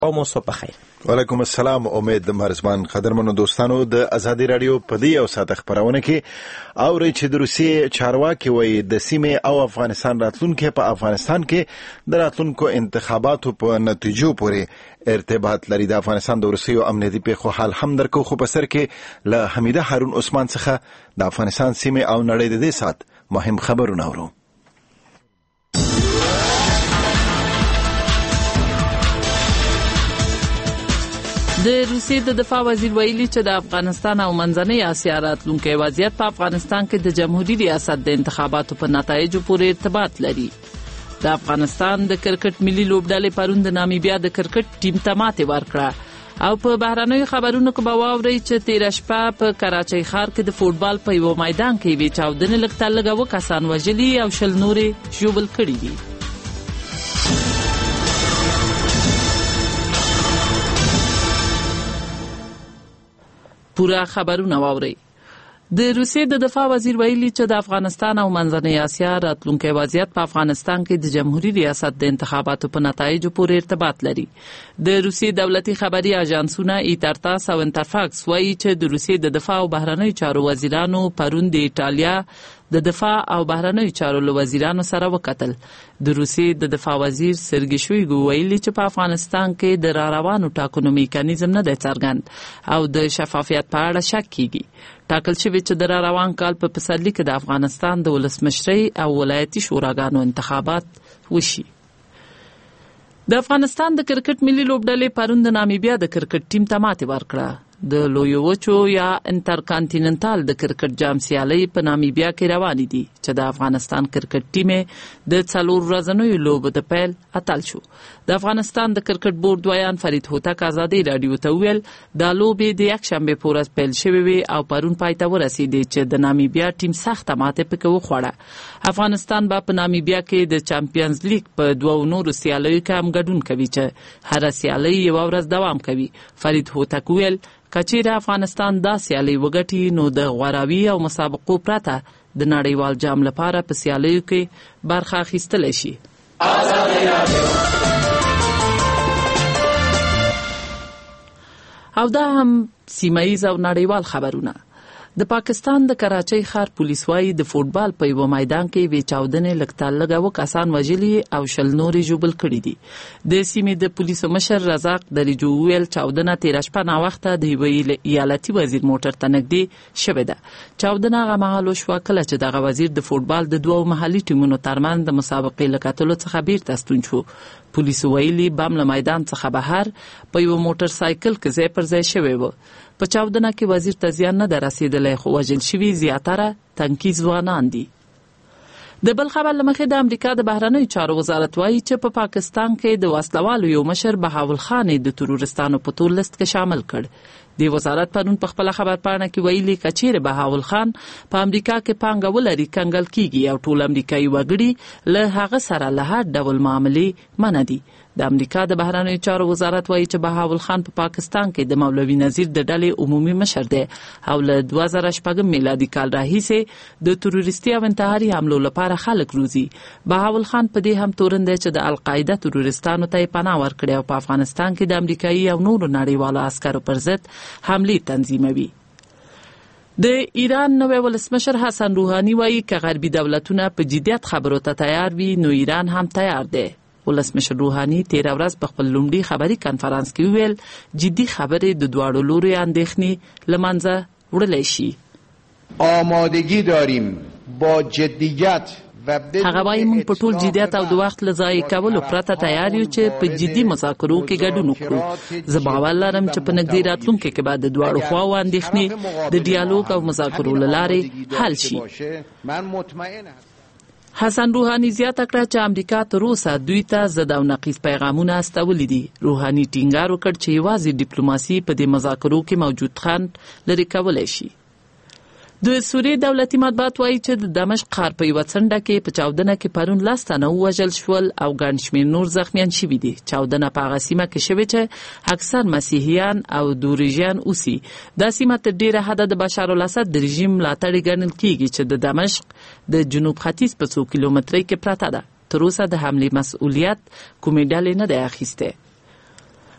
او مو صبح بخیر. وعلیکم السلام. امید مرزبان قدرمنو دوستانو د ازادي رادیو په دې او ساعت خبرونه کې اوري چې د روسیې چارواکي وایي د سیمې او افغانستان راتلونکي په افغانستان کې د راتلونکو انتخاباتو په نتیجو پورې ارتباط لري. د افغانستان د روسیې امنیتي پیښو حال هم درکو، خو په سر کې له حمیده هارون عثمان څخه د افغانستان سیمې او نړۍ د دې سات مهم خبرونه اورو. د روسیې د دفاع وزیر ویلي چې د افغانستان او منځنۍ اسیا راتلونکي وضعیت په افغانستان کې د جمهوریت ریاست د انتخاباتو په نتایجو پورې ارتباط لري. د افغانستان د کرکټ ملي لوبډلې پرون د نامیبیا د کرکټ ټیم ته ماتې ورکړه. او په بهرنیو خبرونو کې به واورئ چې تېره شپه په کراچۍ ښار کې د فوټبال په یوه میدان کې یوې چاودنې لږ تر لږه 2 کسان وژلي او 10 نورې ژوبل کړي دي. پورا خبرونه واورئ. د روسیې د دفاع وزیر ویلي چې د افغانستان او منځنۍ اسیا راتلونکي وضعیت په افغانستان کې د جمهوریت ریاست د انتخاباتو په نتایجو پورې ارتباط لري. د روسیې دولتي خبري اژانسونه ایترتاس او انترفاکس وایي چې د روسیې د دفاع او بهرنیو چارو وزیرانو پرون د ایټالیا د دفاع او بهرنیو چارو له وزیرانو سره وکتل. د روسیې د دفاع وزیر سرګی شویګو ویلي چې په افغانستان کې د راروانو ټاکنو میکانیزم نه دی څرګند او د شفافیت په اړه شک کیږي. ټاکل شوی چې د راروان کال په پسرلي کې د افغانستان د ولسمشرۍ او ولایتي شوراګانو انتخابات وشي. د افغانستان د کرکټ ملي لوبډلې پرون د نامیبیا د کرکټ ټیم ته ماتې ورکړه. د لویو وچو یا انټرکانټیننټال د کرکټ جام سیالۍ په نامیبیا کې روانې دي چې د افغانستان کرکټ ټیم د 4 ورځنیو لوبو د پیل اتل شو. د افغانستان د کرکټ بورډ ویان فرید هوتک ازادي رادیو ته ویل د لوبې د یک شنبه پورې پیل شوې وي او پرون پای ته ورسېدې چې د نامیبیا ټیم سخته ماته پکې وخوړه. افغانستان به په نامیبیا کې د چمپیونز لیګ په 2 نورو سیالیو کې هم ګډون کوي چې هر سیالي یو ورځ دوام کوي. فرید هوتک ویل کچېره افغانستان دا سیالي وګټي نو د غوراوي او مسابقو پرته د نړیوال جام لپاره په سیالیو کې برخه اخیستلی شي. او دا هم سیمایي او نړیوال خبرونه. د پاکستان د کراچۍ ښار پولیس وايي د فوټبال په یوه میدان کې وی چاودنې لږ تر لږه 2 کسان وژلي او 10 نورې ژوبل کړي دي. د سیمې د پولیسو مشر رزاق دریجو ویل چاودنه تېره شپه ناوخته د یوه ایالتي وزیر موټر ته نږدې شوې ده. چاودنه هغه مهال وشوه کله چې دغه وزیر د فوټبال د 2 محلي ټیمونو ترمنځ د مسابقې له کتلو څخه بیرته ستون شو. پولیسو ویلي بم له میدان څخه بهر په یو موټر سایکل کې ځای پر ځای شوی و. په چاودنه کې وزیر ته زیان نه رسیدلی خو وژل شوي زیاتره تنکي ځوانان دي. د بل خبر له مخې د امریکا د بهرنیو چارو وزارت وایي چې په پاکستان کې د وسلوالو یو مشر بهاول خان د ترورستانو په تور لیست کې شامل کړ. د وزارت پرون په خپل خبرپاڼه کې ویلي کچېره بهاول خان په امریکا کې پانګه ولري کنګل کیږي او ټول امریکایي وګړي له هغه سره له هر ډول معاملې منع دي. د امریکا د بهرنیو چارو وزارت وایي چې بهاول خان په پاکستان کې د مولوي نذیر د ډلې عمومي مشر دی او له 2006 میلادي کال راهیسې د تروریستي او انتحاري حملو لپاره خلک روزي. بهاول خان په دې هم تورن دی چې د القاعده ترورستانو ته پناه ورکړي او په افغانستان کې د امریکایي او نورو نړیوالو عسکرو پر ضد حملې تنظیموي. د ایران نوی ولسمشر حسن روحاني وایي که غربي دولتونه په جدیت خبرو ته تیار وي نو ایران هم تیار دی. ولسمشر روحاني 13 ورځ په خپل لومړي خبري کانفرنس کې ویل جدي خبرې د دواړو لوري اندېښنې له منځه وړلی شي. آمادگی داریم با جدیت هغه وايي موږ په ټول جدیت او د وخت له ضایع کولو پرته تیار یو چې په جدي مذاکرو کې ګډون وکړو. زه باور لرم چې په نږدې راتلونکي کې به د دواړو خواوو اندېښنې د ډیالوګ او مذاکرو له لارې حل شي. حسن روحاني زیاته کړه چې امریکا تر اوسه دوی ته ضد او نقیض پیغامونه استولي دي. روحاني ټینګار وکړ چې یوازې ډیپلوماسي په دې مذاکرو کې موجود خنډ لرې کولی شي. د سوریې دولتي مطبوعات وایي چې د دمشق ښار په یوه څنډه کې په چاودنه کې پرون 10 تنه ووژل شول او ګڼ شمېر نور زخمیان شوي دي. چاودنه په هغه سیمه کې شوې چې اکثر مسیحیان او دوریژیان اوسي. دا سیمه تر ډېره حده د بشار الاسد د رژیم ملاتړې ګڼل کېږي چې د دمشق د جنوب ختیځ په 100 کیلومترۍ کې پرته ده. تر اوسه د حملې مسؤلیت کومې ډلې نه دی اخیستی.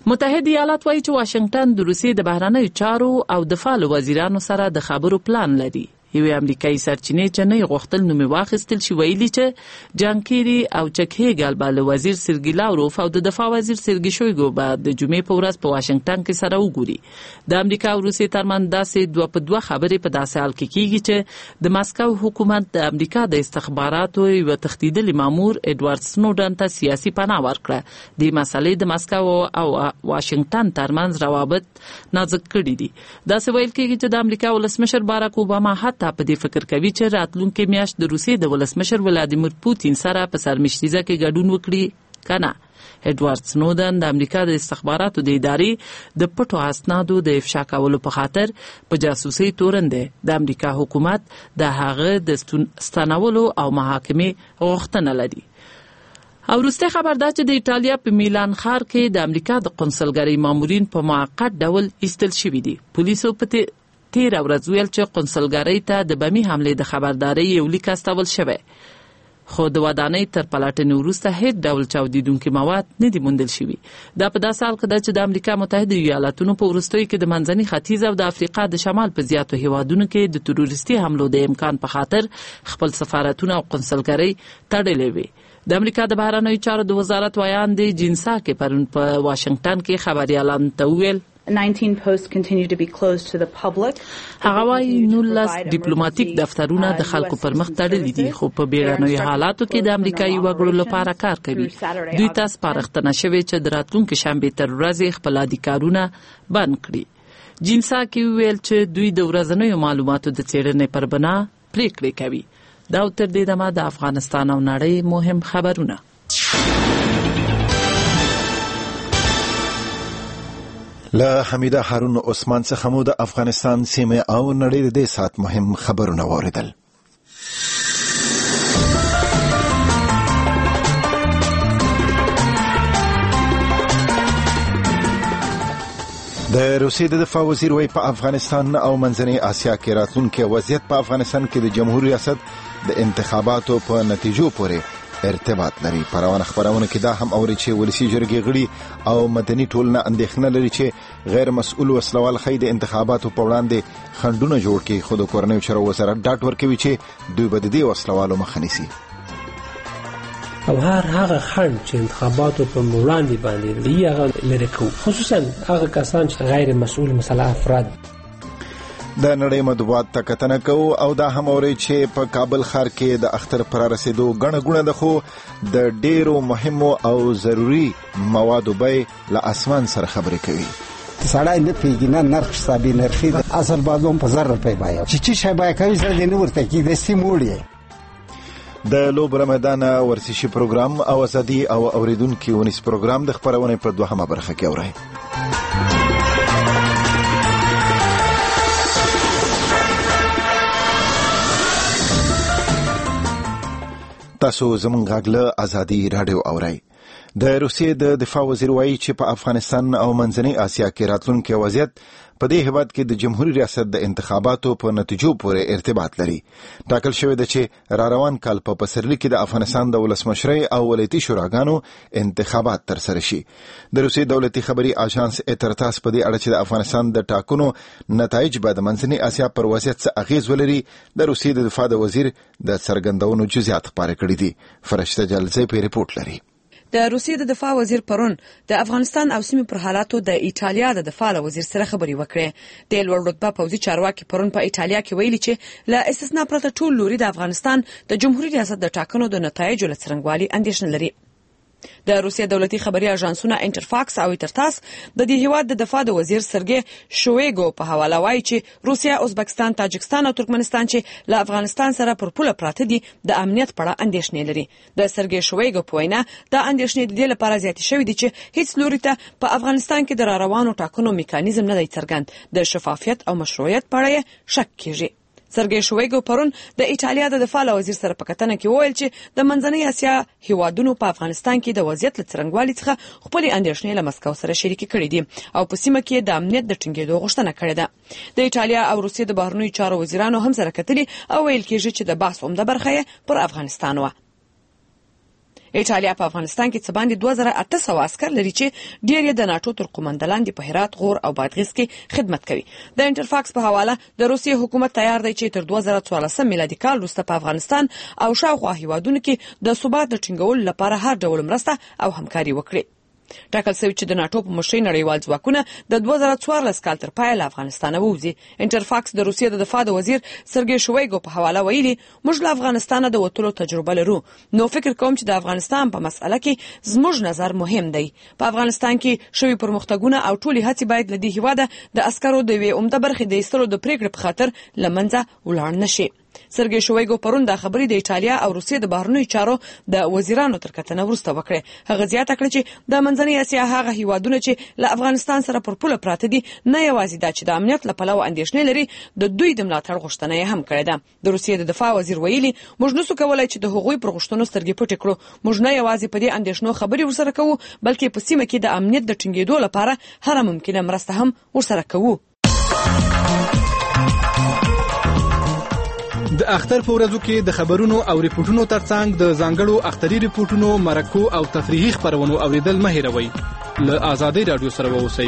متحده ایالات وایي چې واشنگټن د روسیې د بهرنیو چارو او دفاع وزیرانو سره د خبرو پلان لري. یوې امریکایي سرچینې چې نه غوښتل نوم واخیستل شي ویلي چې جان کیری او چک هیګل به له وزیر سرګی لاوروف او د دفاع وزیر سرګی شویګو به د جمعې په ورځ په واشنگټن کې سره وګوري. د امریکا او روسیې ترمنځ داسې دوه په دوه خبرې په داسې حال کې کیږي چې د ماسکو حکومت د امریکا د استخباراتو یو تښتېدلي مامور ایډوارډ سنوډن ته سیاسي پناه ورکړه. د مسلې د ماسکو او واشنگټن ترمنځ روابط نازک کړي دي. داسې ویل کېږي چې د امریکا ولسمشر باراک اوباما حتی په دې فکر کوي چې راتلونکي میاشت د روسیې د ولسمشر ولادیمیر پوتین سره په سرمشتیزه کې ګډون وکړي کنه. ایډوارډ سنوډن د امریکا د استخباراتو د ادارې د پټو اسنادو د افشا کولو په خاطر په جاسوسي تورن دی. د امریکا حکومت د هغه د ستنولو او محاکمې غوښتنه لري. او وروسته خبر ده چې د ایټالیا په میلان ښار کې د امریکا د قونسلګرۍ مامورین په موقت ډول ایستل شوي دي. پولیسو په تیر ورځ ویل چې قونسلګرۍ ته د بمي حملې د خبرداري یو لیک استول شوی، خو د ودانۍ تر پلټنې وروسته هیڅ ډول چاودیدونکي مواد نه دي موندل شوي. دا په داسې حال کې ده چې د امریکا متحده ایالاتونو په وروستیو کې د منځني ختیځ او د افریقا د شمال په زیاتو هیوادونو کې د تروریستي حملو د امکان په خاطر خپل سفارتونه او قونسلګرۍ تړلې وي. د امریکا د بهرنیو چارو د وزارت ویاند جینسا کې پرون په واشنگټن کې خبريالانو ته وویل 19 posts continue to be closed to the public. هغه وايي 19 ډیپلوماټیک دفترونه د خلکو پر مخ تړلي دي، خو په بیړنیو حالاتو کې د امریکایي وګړو لپاره کار کوي. دوی ته سپارښتنه شوې چې د راتلونکي شنبې تر ورځې خپل ادارکارونه بند کړي. جینسا کې ویل چې دوی د ورځنیو معلوماتو د څېړنې پر بنا پریکړې کوي. دا تر دې دمه د افغانستان او نړۍ مهم خبرونه. له حمیده هارون عثمان څخه مو د افغانستان سیمه او نړۍ د سات مهم خبرونه واوریدل. د روسیې د دفاع وزیر وایي په افغانستان او منځنۍ اسیا کې راتلونکي وضعیت په افغانستان کې د جمهوریت ریاست د انتخاباتو په نتیجو پورې ارتباط لري. پروانه خبرونه کې دا هم اوري چې ولسی جرګې غړي او مدني ټولنه اندېښنه لري چې غیر مسؤل وسلوال خې د انتخاباتو په وړاندې خنډونه جوړ کړي. خو د کورنیو چارو وزارت ډاټ ورکوي چې دوی به د دې وسلوالو مخه نیسي. او هغه خنډ چې انتخاباتو په وړاندې باندې دی هغه لري کو، خصوصا هغه کسان چې غیر مسؤل مثلا افراد. د نړۍ مطبوعات ته کتنه کوو او دا هم اوري چې په کابل ښار کې د اختر پر رسیدو غڼه غونه ده، خو د ډیرو مهمو او ضروری موادو به له اسمان سره خبرې کوي. سړی نه پیګنه نرخ حسابي نرخي اصل بازوم په زر روپۍ باندې چې شی باندې کوي زړه نه ورته کې د سیموړي. د لوب رمضان ورزشي پروګرام او ازادي او اوریدونکو ونیس پروګرام د خبرونه په دوهمه برخه کې اوري. تاسو زمونږ غږ له ازادي رادیو اورئ. د روسیې د دفاع وزیر وایي چې په افغانستان او منځنۍ اسیا کې راتلونکي وضعیت په دې هیواد کې د جمهوریت ریاست د انتخاباتو په نتیجو پورې ارتباط لري. ټاکل شوی دی چې را روان کال په پسرلي کې د افغانستان د ولسمشرۍ او ولایتي شوراګانو انتخابات ترسره شي. د روسیې دولتي خبري اژانس اترتاس په دې اړه چې د افغانستان د ټاکنو نتایج به د منځنۍ اسیا پر وضعیت څه اغیز ولري د روسیې د دفاع د وزیر د څرګندونو جزئیات خبرې کړې دي. فرشته جلزی په ریپورت لري. د روسیې د دفاع وزیر پرون د افغانستان او سیمې پر حالاتو د ایټالیا د دفاع وزیر سره خبرې وکړې. د لوړ رتبه پوځي چارواکي پرون په ایټالیا کې ویلي چې له استثنا پرته ټول لوري د افغانستان د جمهوریت ریاست د ټاکنو د نتایجو له څرنګوالي اندېښنه لري. د روسیې دولتي خبري اژانسونه انټرفاکس او ایترتاس د دې هیواد د دفاع د وزیر سرګي شویګو په حواله وایي چې روسیا، ازبکستان، تاجکستان او ترکمنستان چې له افغانستان سره پر پوله پراته دي د امنیت په اړه اندېښنې لري. د سرګي شویګو په وینا دا اندېښنې د دې لپاره زیاتې شوې دي چې هیڅ لوري ته په افغانستان کې د روانو ټاکنو میکانیزم نه دی څرګند. د شفافیت او مشروعیت په اړه شک کیږي. سرګي شویګو پرون د ایټالیا د دفاع وزیر سره په کتنه کې وویل چې د منځنۍ اسیا هیوادونو په افغانستان کې د وضعیت له څرنګوالي څخه خپل اندېښنې له مسکو سره شریک کړي دي او په سیمه کې د امنیت د ټینګېدو غوښتنه کړې ده. د ایټالیا او روسیې د بهرنیو چارو وزیرانو هم سره کتلي او ویل کېږي چې د بحث عمده برخه پر افغانستان و. ایټالیا په افغانستان کې څه باندې 2800 عسكر لري چې ډیر یې د ناتو تر قومندان لاندې په هرات، غور او بادغیس کې خدمت کوي. د انټرفاکس په حواله د روسیې حکومت تیار دی چې تر 2014 میلادي کال وروسته په افغانستان او شاوخوا هیوادونو کې د ثبات د ټینګولو لپاره هر ډول مرسته او همکاري وکړي. ټاکل شوی چې د ناتو په مشرۍ نړیوال ځواکونه د 2014 کال تر پایه له افغانستان ووځي. انټرفاکس د روسیې د دفاع د وزیر سرګی شویګو په حواله ویلي موږ له افغانستان د وټولو تجربه لرو، نو فکر کوم چې د افغانستان په مسأله کې زموږ نظر مهم دی. په افغانستان کې شوی پرمختګونه او ټولي هڅې باید له دې هیواده د عسکرو د وی عمده برخې د ایستلو د پریکړې په خاطر لمنځه ولاړ نشي. سرګی شویګو پرون د خبرې د ایټالیا او روسیې د بهرنیو چارو د وزیرانو تر کتنه وروسته وکړه. هغه زیاته کړه چې د منځنۍ اسیا هغه هیوادونه چې له افغانستان سره پر پوله پراته دي نه یوازې دا چې د امنیت له پلوه اندېښنې لري، د دوی د ملاتړ غوښتنه هم کړې ده. د روسیې د دفاع وزیر ویلي موږ نسو کولای چې د هغوی پر غوښتنو سترګې پټې کړو. موږ نه یوازې په دې اندېښنو خبرې ورسره کوو، بلکې په سیمه کې د امنیت د ټینګېدو لپاره هر ممکنه مرسته هم ورسره کوو. د اختر په ورځو کې د خبرونو او ریپورتونو ترڅنګ د ځانګړو اختري ریپورتونو، مرکو او تفریحي خبرونو اوریدل مه هېروئ. له آزادۍ رادیو سره واوسئ.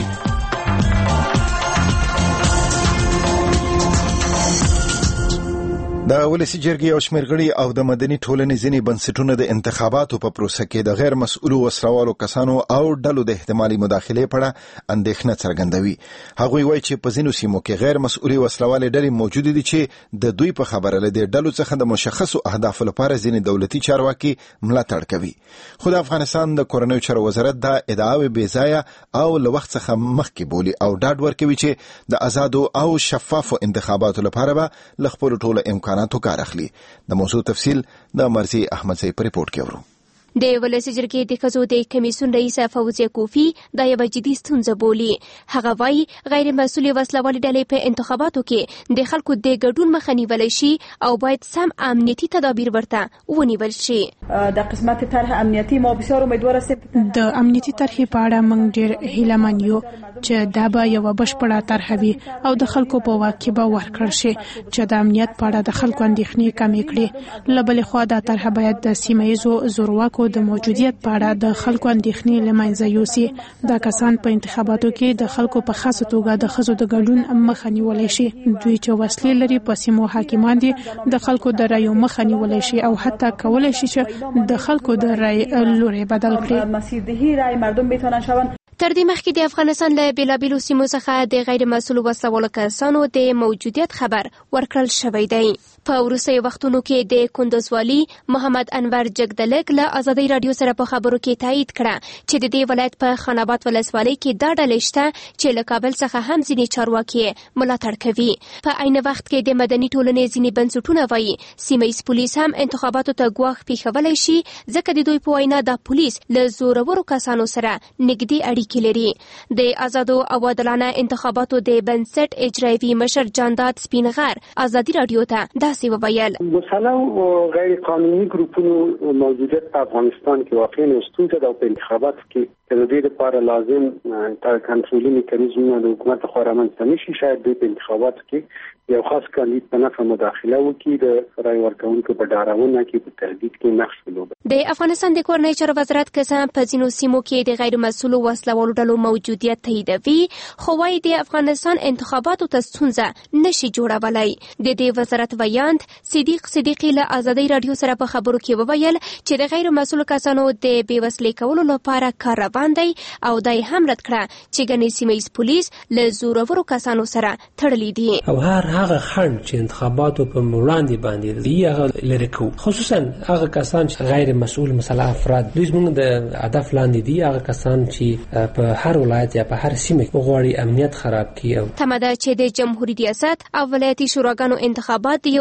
د ولسی جرګې او شمېر غړي او د مدني ټولنې ځینې بنسټونه د انتخاباتو په پروسه کې د غیر مسؤلو وسلوالو کسانو او ډلو د احتمالي مداخلې په اړه اندېښنه څرګندوي. هغوی وایي چې په ځینو سیمو کې غیر مسؤلي وسلوالې ډلې موجود دي چې د دوی په خبره له دې ډلو څخه د مشخصو اهدافو لپاره ځینې دولتي چارواکي ملاتړ کوي. خو د افغانستان د کورنیو چارو وزارت دا ادعاوې بې ځایه او له وخت څخه مخکې بولي او ډاډ ورکوي چې د آزادو او شفافو انتخاباتو لپاره به له خپلو ټولو امکاناتو کار اخلي. د موضوع تفصیل د مرزي احمد صاحب په ریپورت کې ورو. د ولسی جرګې د ښځو د کمیسیون رئیس فوزیه کوفی دا یو جدي ستونزه بولي. هغه وايي غیر مسؤلې وسلوالې ډلې په انتخاباتو کې د خلکو د ګډون مخه نیولی شي او باید سم امنیتي تدابیر ورته ونیول شي. د قسمت طرح امنیتي ما بسیار امیدوار هستیم. د امنیتي طرحې په اړه موږ ډېر هیلهمن یو چې دا به یو بشپړه طرح وي او د خلکو په واک کې به ورکړل شي چې د امنیت په اړه د خلکو اندېښنې کمې کړي. له بلې خوا دا طرح باید د سیمه ییزو زورواکو د موجودیت په اړه د خلکو اندېښنې له منځه یوسي. دا کسان په انتخاباتو کې د خلکو په خاصه توګه د ښځو د ګډون مخه نیولی شي. دوی چې وسلې لري په سیمو حاکمان دي د خلکو د رایو مخه نیولی شي او حتی کولی شي چې د خلکو د رای لوری بدل کړي. مسیحي رای مردم بتوانند شوند. تر دې مخکې د افغانستان له بیلابیلو سیمو څخه د غیر مسؤلو وسلوالو کسانو د موجودیت خبر ورکړل شوی دی. په وروستیو وختونو کې د کندوز والي محمد انور جګدلک له آزادۍ رادیو سره په خبرو کې تایید کړه چې د دې ولایت په خان آباد ولسوالۍ کې دا ډلې شته چې له کابل څخه هم ځینې چارواکي ملاتړ کوي. په عین وخت کې د مدني ټولنې ځینې بنسټونه وایي سیمه ییز پولیس هم انتخاباتو ته ګواښ پیښولی شي ځکه د دوی په وینا د پولیس له زورورو کسانو سره نږدې اړیکې لري. د آزادو او عادلانه انتخاباتو د بنسټ اجرایوي مشر جانداد سپینغر آزادۍ رادیو ته وویل مسلح او غیر قانوني ګروپونو موجودیت په افغانستان کې واقعا ستونزه ده. په انتخاباتو کې د دې لپاره لازم کنټرولي میکانیزمونه د حکومت لخوا رامنځته نشي. شاید د انتخاباتو کې یو خاص کاندید په نفع مداخله وکړي، د رای ورکوونکو په ډارونه کې په تهدید کې نقش ولوبوي. د افغانستان د کورنیو چارو وزارت قسم په ځینو سیمو کې د غیر مسؤلو وسلوالو ډلو موجودیت تاییدوي، خو وايي د افغانستان انتخاباتو ته ستونزه نشي جوړولای. د دې وزارت ویاند صدیق صدیقی له آزادۍ رادیو سره په خبرو کې وویل چې د غیر مسؤلو کسانو د بې وسلې کولو لپاره کار روان دی او دای هم رد کړه چې ګڼې سیمه ییز پولیس له زورورو کسانو سره تړلي دي. او هغه خنډ چې انتخاباتو په وړاندې باندې دی هغه لري کو، خصوصا هغه کسان چې غیر مسؤل مثلا افراد دوی زموږ د هدف لاندې دي. هغه کسان چې په هر ولایت یا په هر سیمه کې غواړي امنیت خراب کړي. تماده چې د جمهوریت ریاست او ولایتي شوراګانو انتخابات د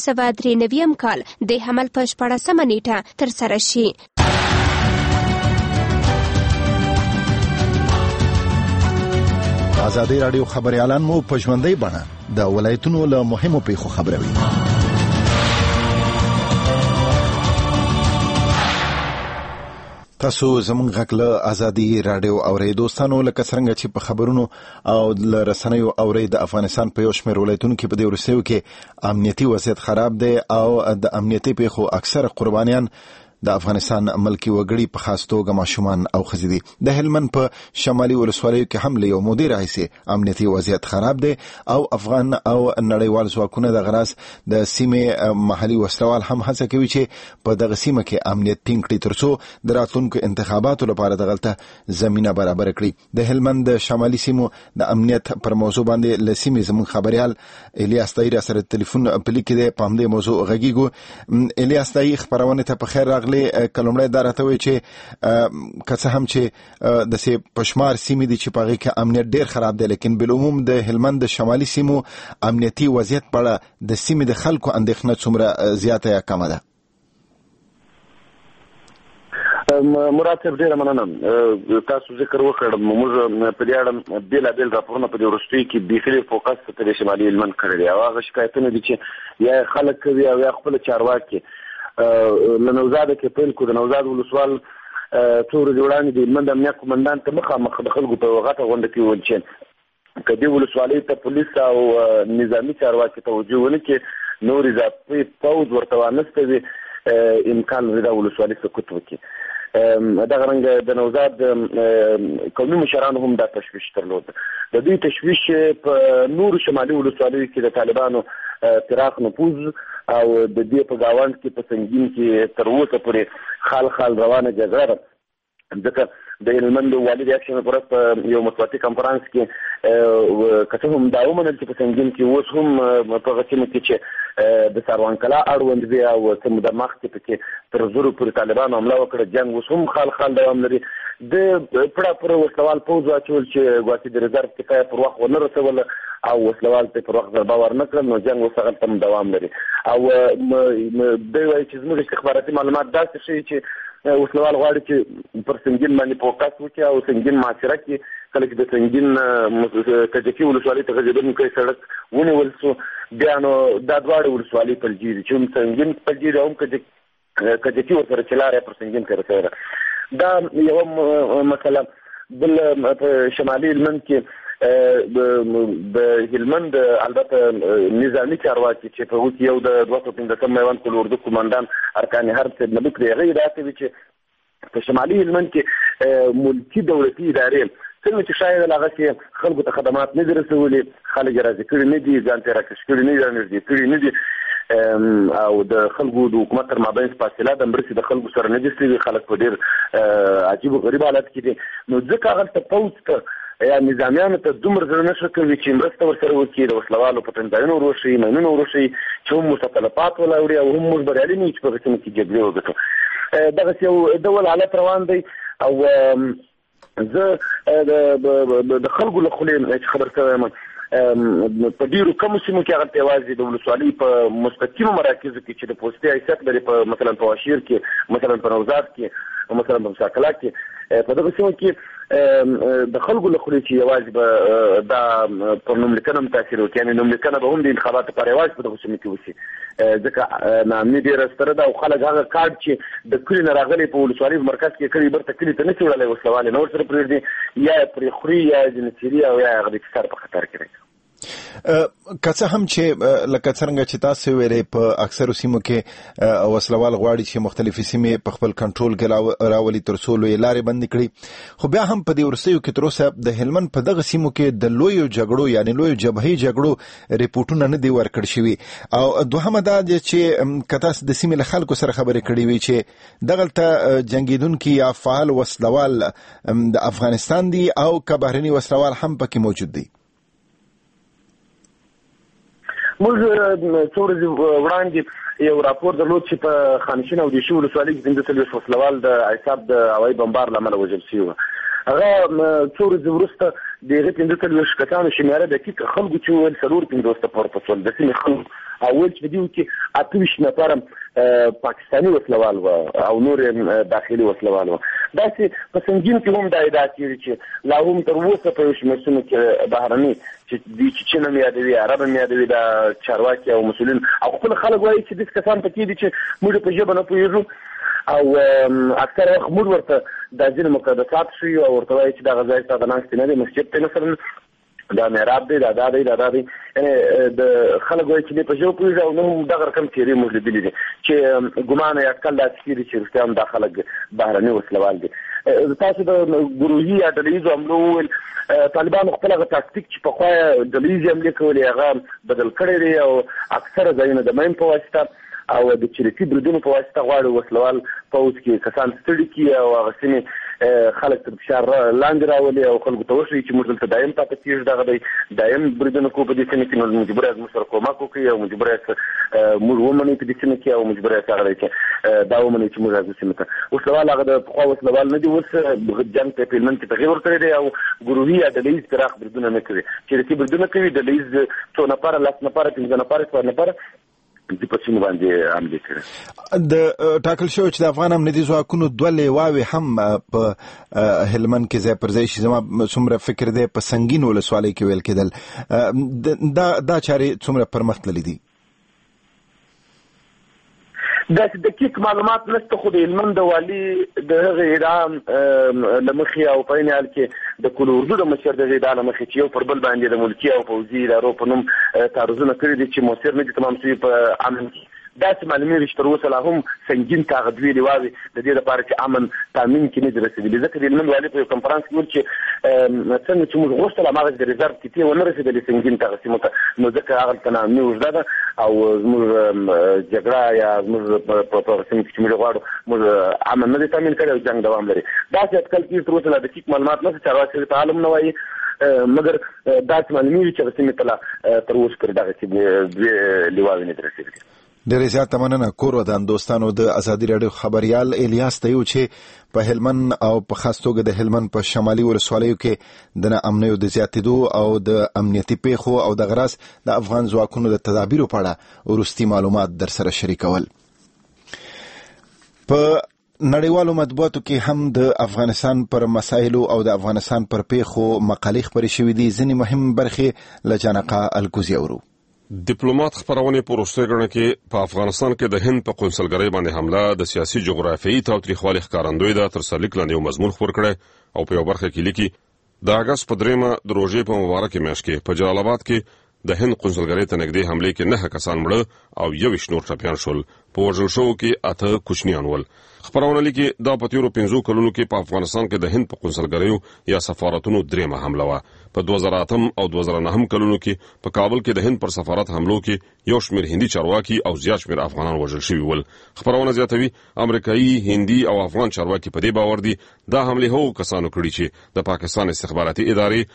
1393 کال د حمل په 14مه نیټه تر سره شي. آزادۍ رادیو خبريالان مو په ژوندۍ بڼه د ولایتونو له مهمو پیښو خبروي. تاسو زمونږ غږ له آزادۍ رادیو اورئ. دوستانو لکه څنګه چې په خبرونو او له رسنیو اورئ د افغانستان په یو شمېر ولایتونو کې په دې وروستیو کې امنیتي وضعیت خراب دی او د امنیتي پیښو اکثر قربانیان د افغانستان ملکی وګړي په خاص توګه ماشومان او ښځې دي. د هلمند په شمالي ولسوالیو کې هم له یو مودې راهیسې امنیتي وضعیت خراب دی او افغان او نړیوال ځواکونه د غراس د سیمې محلي وسلوال هم هڅه کوي چې په دغه سیمه کې امنیت ټینګ کړي ترڅو د راتلونکو انتخاباتو لپاره دغلته زمينه برابر کړي. د هلمند شمالي سیمو د امنیت پر موضوع باندې له سیمې زموږ خبريال الیاس طاهر سره ټلیفون پلی کې په همدې موضوع غږیږو. الیاس طاهر خبرونه ته په خیر راغلی. کلمړی دارته وي چې که څه هم چې د سي پشمار سیمې دي چې په هغه کې امنیت ډیر خراب دی، لیکن بالعموم د هلمند شمالي سیمو امنیتي وضعیت په اړه د سیمې د خلکو اندېښنه څومره زیاته یا کمه ده؟ مراد صاحب ډیره مننه. تاسو ذکر وکړ موږ په دې اړه بیل راپورونه په دې وروستي کې بیخي فوکس په شمالي هلمند کړی دی او هغه شکایتونه دي چې یا خلک کوي او یا خپل چارواکي له نوزاد کې پیل کو. د نوزاد ولسوال څو ورځې وړاندې د هلمند امنیت قومندان ته مخامخ د خلکو په غټه غونډه کې وویل چې که دې ولسوالۍ ته پولیس او نظامي چارواکي توجه ونه کړي نور اضافي پوځ ورته وانستوي امکان لري دا ولسوالۍ سقوط وکړي. دغه رنګ د نوزاد قومي مشرانو هم دا تشویش درلود. د دې تشویش په نور شمالي ولسوالیو کې د طالبانو پراخ نفوذ او د دې په گاوند کې په سنگین کې تر اوسه پورې خال روانه جګړه ده. ځکه د هلمند والي د اکشن پرست په یو مطبوعاتي کنفرانس کې کته هم دا ومنل چې په سنگین کې اوس هم په غچنه کې چې د ساروان کلا اړوند دی او سم د مخ کې تر زورو پر طالبانو حمله وکړه. جنگ اوس هم خال دوام لري. د پړه پر وسلوال پوز واچول چې ګواکې د رزرو کفایه پر وخت ونه رسول او وسلوال ته پر وخت ضربه ورنکړل نو جنگ اوس هغه تم دوام لري. او دوی وایي چې زموږ استخباراتي معلومات داسې شي چې وسلوال غواړي چې پر سنگین باندې فوکس وکړي او سنگین معاشره کې کله چې د سنگین کجکي ولسوالۍ ته غځېدونکی سړک ونیول شو بیا نو دا دواړه ولسوالۍ پلجې دي چې هم سنگین پلجې دي او هم کجکي ورسره چې لاره پر سنگین کې رسوله. دا یوه مسله. بل په شمالي هلمند کې د هلمند البته نظامي چارواکي چې په وکي یو د 215 میوند کول اردو قومندان ارکان هر څه نبوک دی غیر راځي چې په شمالي هلمند کې ملکی دولتي ادارې څنګه چې شاید هغه کې خلکو ته خدمات نه رسولي، خلک راځي کړي نه دي، ځان ته راکش کړي نه دي کړي نه دي او د خلکو د حکومت تر مابین فاصله د مرسي د خلکو سره نه دي. خلک په ډیر عجیب او غریب حالت کې دي. نو ځکه هغه ته پوز ته یا نظامیانو ته دومره زړه نشو کوي چې مرسته ورسره وکړي د وسلوالو په ټنډاینو وروشي مینونو وروشي چې هم مستقلفات ولاړي او هم موږ بریالي نه چې په غوښتنه کې جګړه وکړو. دغه یو ډول حالت روان دی او زه د خلکو له خولې چې خبر کوم په ډیرو کوم سیمو کې هغه یوازې د ولسوالۍ په مستقیمو مراکزو کې چې د پوستي حیثیت لري په مثلا په واشیر کې، مثلا په نوزاد کې، مثلا په مساکلا کې، په دغه سیمو کې د خلکو له خولې چې یوازې به دا پر نوملیکنه متاثر وکړي، یعنې نوملیکنه به هم د انتخاباتو لپاره یوازې په دغه سیمو کې وشي. ځکه ناامني ډېره ستره ده او خلک هغه کارډ چې د کلي نه راغلی په ولسوالۍ په مرکز کې کلي برته کلي ته نه شي وړلی وسلوالې نه ورسره پرېږدي، یا یې پرې خوري یا یې ځینې څیري او یا یې هغه د اقتصاد په خطر کې دی. که څه هم چې لکه څنګه چې تاسو ویلې په اکثرو سیمو کې وسلوال غواړي چې مختلفې سیمې په خپل کنټرول کې راولي ترڅو لویې لارې بندې کړي، خو بیا هم په دې وروستیو کې تر اوسه د هلمند په دغه سیمو کې د لویو جګړو یعنې لویو جبهي جګړو ریپورټونه نه دي ورکړل شوي. او دوهمه دا چې که تاسو د سیمې له خلکو سره خبرې کړې وي چې دغلته جنګېدونکي یا فعال وسلوال د افغانستان دي او که بهرني وسلوال هم پکې موجود دي. موږ څو ورځې وړاندې یو راپور درلود چې په خانشین او دیشي ولسوالۍ کې 45 وسلوال د عصاب د هوایي بمبار له امله وژل شوي وو. هغه څو ورځې وروسته د هغې 45 کسانو شمېره دقیق خلکو چې وویل 450 ته پورته شول د سیمې خلکو او ویل چې په دې کې 28 نفره پاکستاني وسلوال وو او نور داخلي وسلوال وو. داسې په سنګین کې هم دا ادعا کېږي چې لا هم تر اوسه په یو شمېر سیمو کې بهرني چې دي چې چین هم یادوي، عرب هم یادوي، دا چارواکي او مسؤلین او خپل خلک وایي چې داسې کسان پکې دي چې موږ په ژبه نه پوهېږو او اکثره وخت موږ ورته دا ځینې مقدسات ښیو او ورته وایي چې دغه ځای ستا د ناستې نه دی، مسجد ته مثلا دا معراب دی دا دی یعنی د خلک وایي چې په ژبه پوهېږي او نور هم دغه رقم تیوري موږ لیدلي دي چې ګمان یا اټکل داسې کېږي چې رښتیا هم دا خلک بهرني وسلوال دي. تاسو د ګروهي یا ډلهییزو حملو وویل طالبانو خپل هغه تاکتیک چې پخوا ډلهییزې حملې کولې هغه بدل کړی دی او اکثره ځایونه د مین په واسطه او د چریکي بریدونو په واسطه غواړي وسلوال پوځ کې کسان ستړي کړي او هغه سیمې خلک تر فشار لاندې راولي او خلکو ته وښیي چې موږ دلته دایم پاتې کېږو دغه دی دایم بریدونه کوو په دې سیمې کې نو مجبور یاست موږ سره کومک وکړي او مجبور یاست موږ ومنئ په دې سیمه کې او مجبور یاست هغه دی چې دا ومنئ چې موږ راځو سیمې ته. وسلوال هغه د پخوا وسلوال نه دي، اوس جنګ ته په هلمند کې تغیر ورکړی دی او ګروهي یا ډلهییز پراخ بریدونه نه کوي، چریکي بریدونه کوي، ډلهییز 2 نفره 10 نفره 15 نفره 4 نفره د پښینو باندې عملي کړي. د ټاکل شو چې د افغان امنیتي ځواکونو دوه لیواوې هم په هلمند کې ځای پر ځای شي. زما څومره فکر دی په سنګین ولسوالۍ کې ویل کېدل دا چارې څومره پرمختللي دي؟ داسې دقیق معلومات نشته، خو د هلمند د والي د هغې ادعا له مخې او په عین حال کې د کل اردو د مشر د هغې ادعا له مخې چې یو پر بل باندې د ملکي او پوځي ادارو په نوم تعرضونه کړي دي چې مؤثر نه دي تمام شوي په امن کې. داسې معلومېږي چې تر اوسه لا هم سنګین ته هغه دوې لیواوې د دې لپاره چې امن تامین کې نه دي رسېدلي. ځکه د هلمند والي په یو کنفرانس کې ویل چې څنګه چې موږ غوښتل هماغسې د ریزرو کیټې ونه رسېدلې سنګین ته هغه سیمو ته، نو ځکه هغلته ناامني اوږده ده او زموږ جګړه یا زموږ په سیمه کې چې موږ غواړو موږ امن نه دی تامین کړی او جنګ دوام لري. داسې اټکل کېږي تر اوسه لا دقیق معلومات نشته، چارواکي ته عالم نه وایي، مګر داسې معلومېږي چې هغه سیمې ته لا تر اوسه پورې دغسې دوې لیواوې نه دي رسېدلې. ډېرې زیاته مننه. کور ودان دوستانو، د ازادي راډیو خبریال الیاس ته یو چې په هلمند او په خاص توګه د هلمند په شمالي ولسوالیو کې د ناامنیو د زیاتېدو او د امنیتي پیښو او د غراس د افغان ځواکونو د تدابیرو په اړه وروستي معلومات در سره شریکول. په نړیوالو مطبوعاتو کې هم د افغانستان پر مسایلو او د افغانستان پر پیښو مقالې خپرې شوې دي. ځینې مهم برخې له جانقه الکوزي اورو. ډیپلوماټ خبرونه په وروستۍ غړنه کې په افغانستان کې د هند په قونسلګرۍ باندې حمله د سیاسي جغرافیایي تاوتریخوالي ښکارندوی ده تر سرلیک لاندې یو مضمون خپور کړی او په یو برخه کې لیکي د اګست په 3 د روژې په مبارکه میاشت کې په جلال آباد کې د هند قونسلګرۍ ته نږدې حملې کې 9 کسان مړه او 21 نور ټپیان شول. په وژل شوو کې 8 کوچنیان ول. خبرونه لیکي دا په تیرو 15 کلونو کې په افغانستان کې د هند په قونسلګریو یا سفارتونو 3مه حمله وه. په 2008 او 2009 کلونو کې په کابل کې د هند پر سفارت حملو کې یو شمېر هندي چارواکي او زیات شمېر افغانان وژل شوي ول. خبرونه زیاتوي امریکایي، هندي او افغان چارواکي په دې باور دي دا حملې هغو کسانو کړي چې د پاکستان استخباراتي ادارې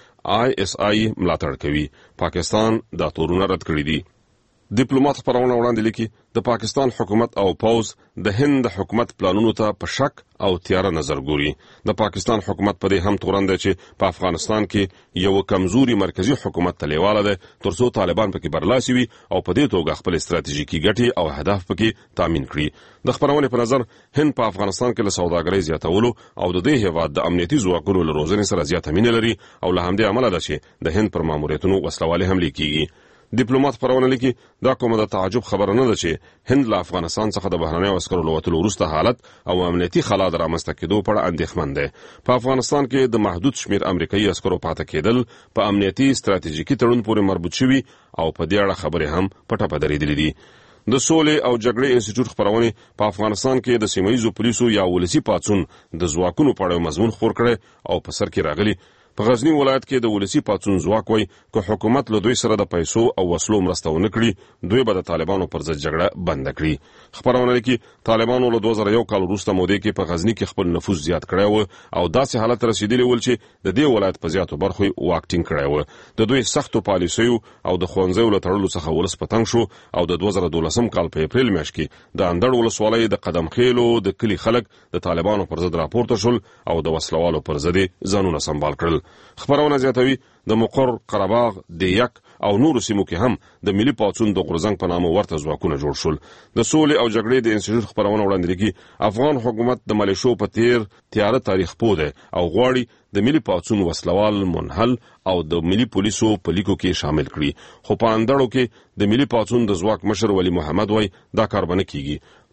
ISI ملاتړ کوي. پاکستان دا تورونه رد کړي دي. ډیپلوماټ خبرونه وړاندې لیکي د پاکستان حکومت او پوز د هند حکومت پلانونو ته په شک او تیاره نظر ګوري. د پاکستان حکومت په دې هم تورن دی چې په افغانستان کې یو کمزوري مرکزی حکومت تلیواله ده ترڅو طالبان پکې برلاسي وي او په دې توګه خپل استراتیژیکي ګټې او اهداف پکې تامین کړي. د خبرونه په نظر هند په افغانستان کې له سوداګرۍ زیاتولو او د دې هیواد د امنیتي ځواکونو له روزنې سره زیاته مینه لري او له همدې امله ده چې د هند پر ماموریتونو وسلوالې حملې کیږي. ډیپلوماټ خبرونه لیکي دا کومه د تعجب خبره نه ده چې هند له افغانستان څخه د بهرنیو عسکرو له وتلو وروسته حالت او امنیتي خلا د رامنځته کېدو په اړه اندېښمن دی. په افغانستان کې د محدود شمېر امریکایي عسکرو پاتې کېدل په امنیتي ستراتیژیکي تړون پورې مربوط شوي او په دې اړه خبرې هم پټه په درېدلې دي. د سولې او جګړې انسټیټیوټ خبرونه په افغانستان کې د سیمه‌ییزو پولیسو یا ولسی پاڅون د ځواکونو په اړه مضمون خپور کړي او په سر کې راغلي. په غزنی ولایت کې د ولسی پاڅون ځواک وای که حکومت له دوی سره د پیسو او وسلو مرسته ونه کړي دوی به د طالبانو پر ضد جګړه بند کړي. خبرونه لیکي طالبانو له 2001 کال وروسته موده کې په غزنی کې خپل نفوذ زیات کړی و او داسې حالت رسیدلی ول چې د دې ولایت په زیاتو برخو واک ټینګ کړی و. د دوی سختو پالیسیو او د ښوونځیو له تړلو څخه ولس په تنګ شو او د 2012 کال په اپریل میاشت کې د اندړ ولسوالۍ د قدم خېلو د کلی خلک د طالبانو پر ضد راپورته شول او د وسلوالو پر ضد ځانونه سمبال کړل. خبرونه زیاتوي د مقر، قرهباغ، دیک او نورو سیمو کې هم د ملي پاڅون د غورزنګ په نامه ورته ځواکونه جوړ شول. د سولې او جګړې د انسټیټیوټ خبرونه وړاندې لیکي افغان حکومت د ملیشو په تیاره تاریخ پوه دی او غواړي د ملي پاڅون وسلوال منحل او د ملي پولیسو په لیکو کې شامل کړي. خو په اندړو کې د ملي پاڅون د ځواک مشر ولی محمد وای دا کار بنه کیږي.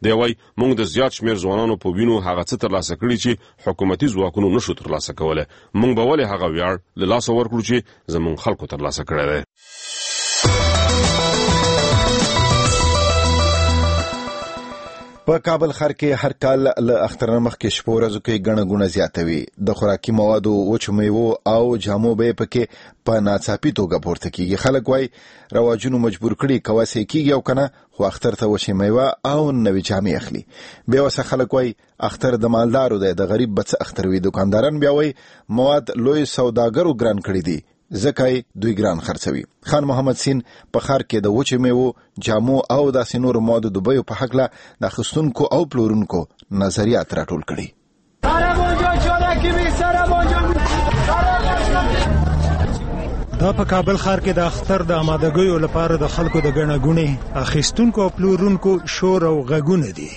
دی وای موږ د زیات شمیر ځوانانو په وینو هغه څه ترلاسه کړی چې حکومتي ځواکونو نشو ترلاسه کولای. موږ به ولې هغه ویاړ له لاسه ورکړو چې زموږ خلکو ترلاسه کړی دی. په کابل ښار کې هر کال له اختر نه مخکې شپو ورځو کې ګڼه ګوڼه زیاته وي. د خوراکي موادو، وچو میوو او جامو بیې پکې په ناڅاپي توګه پورته کیږي. خلک وایي رواجونو مجبور کړي کواسې کیږي او کنه خو اختر ته وچې میوه او نوې جامې اخلي. بیا وسه خلک وایي اختر د مالدارو دی، د غریب به څه اختر وي. دکانداران بیا وایي مواد لوی سوداګرو ګران کړي دي ځکه دوی ګران خرڅوي. خان محمد سین په ښار کې د وچې میوو، جامو او داسې نورو موادو د بیو په هکله د اخیستونکو او پلورونکو نظریات راټول کړي. دا په کابل ښار کې د اختر د آمادګیو لپاره د خلکو د ګڼه ګوڼې، اخیستونکو او پلورونکو شور او غږونه دي.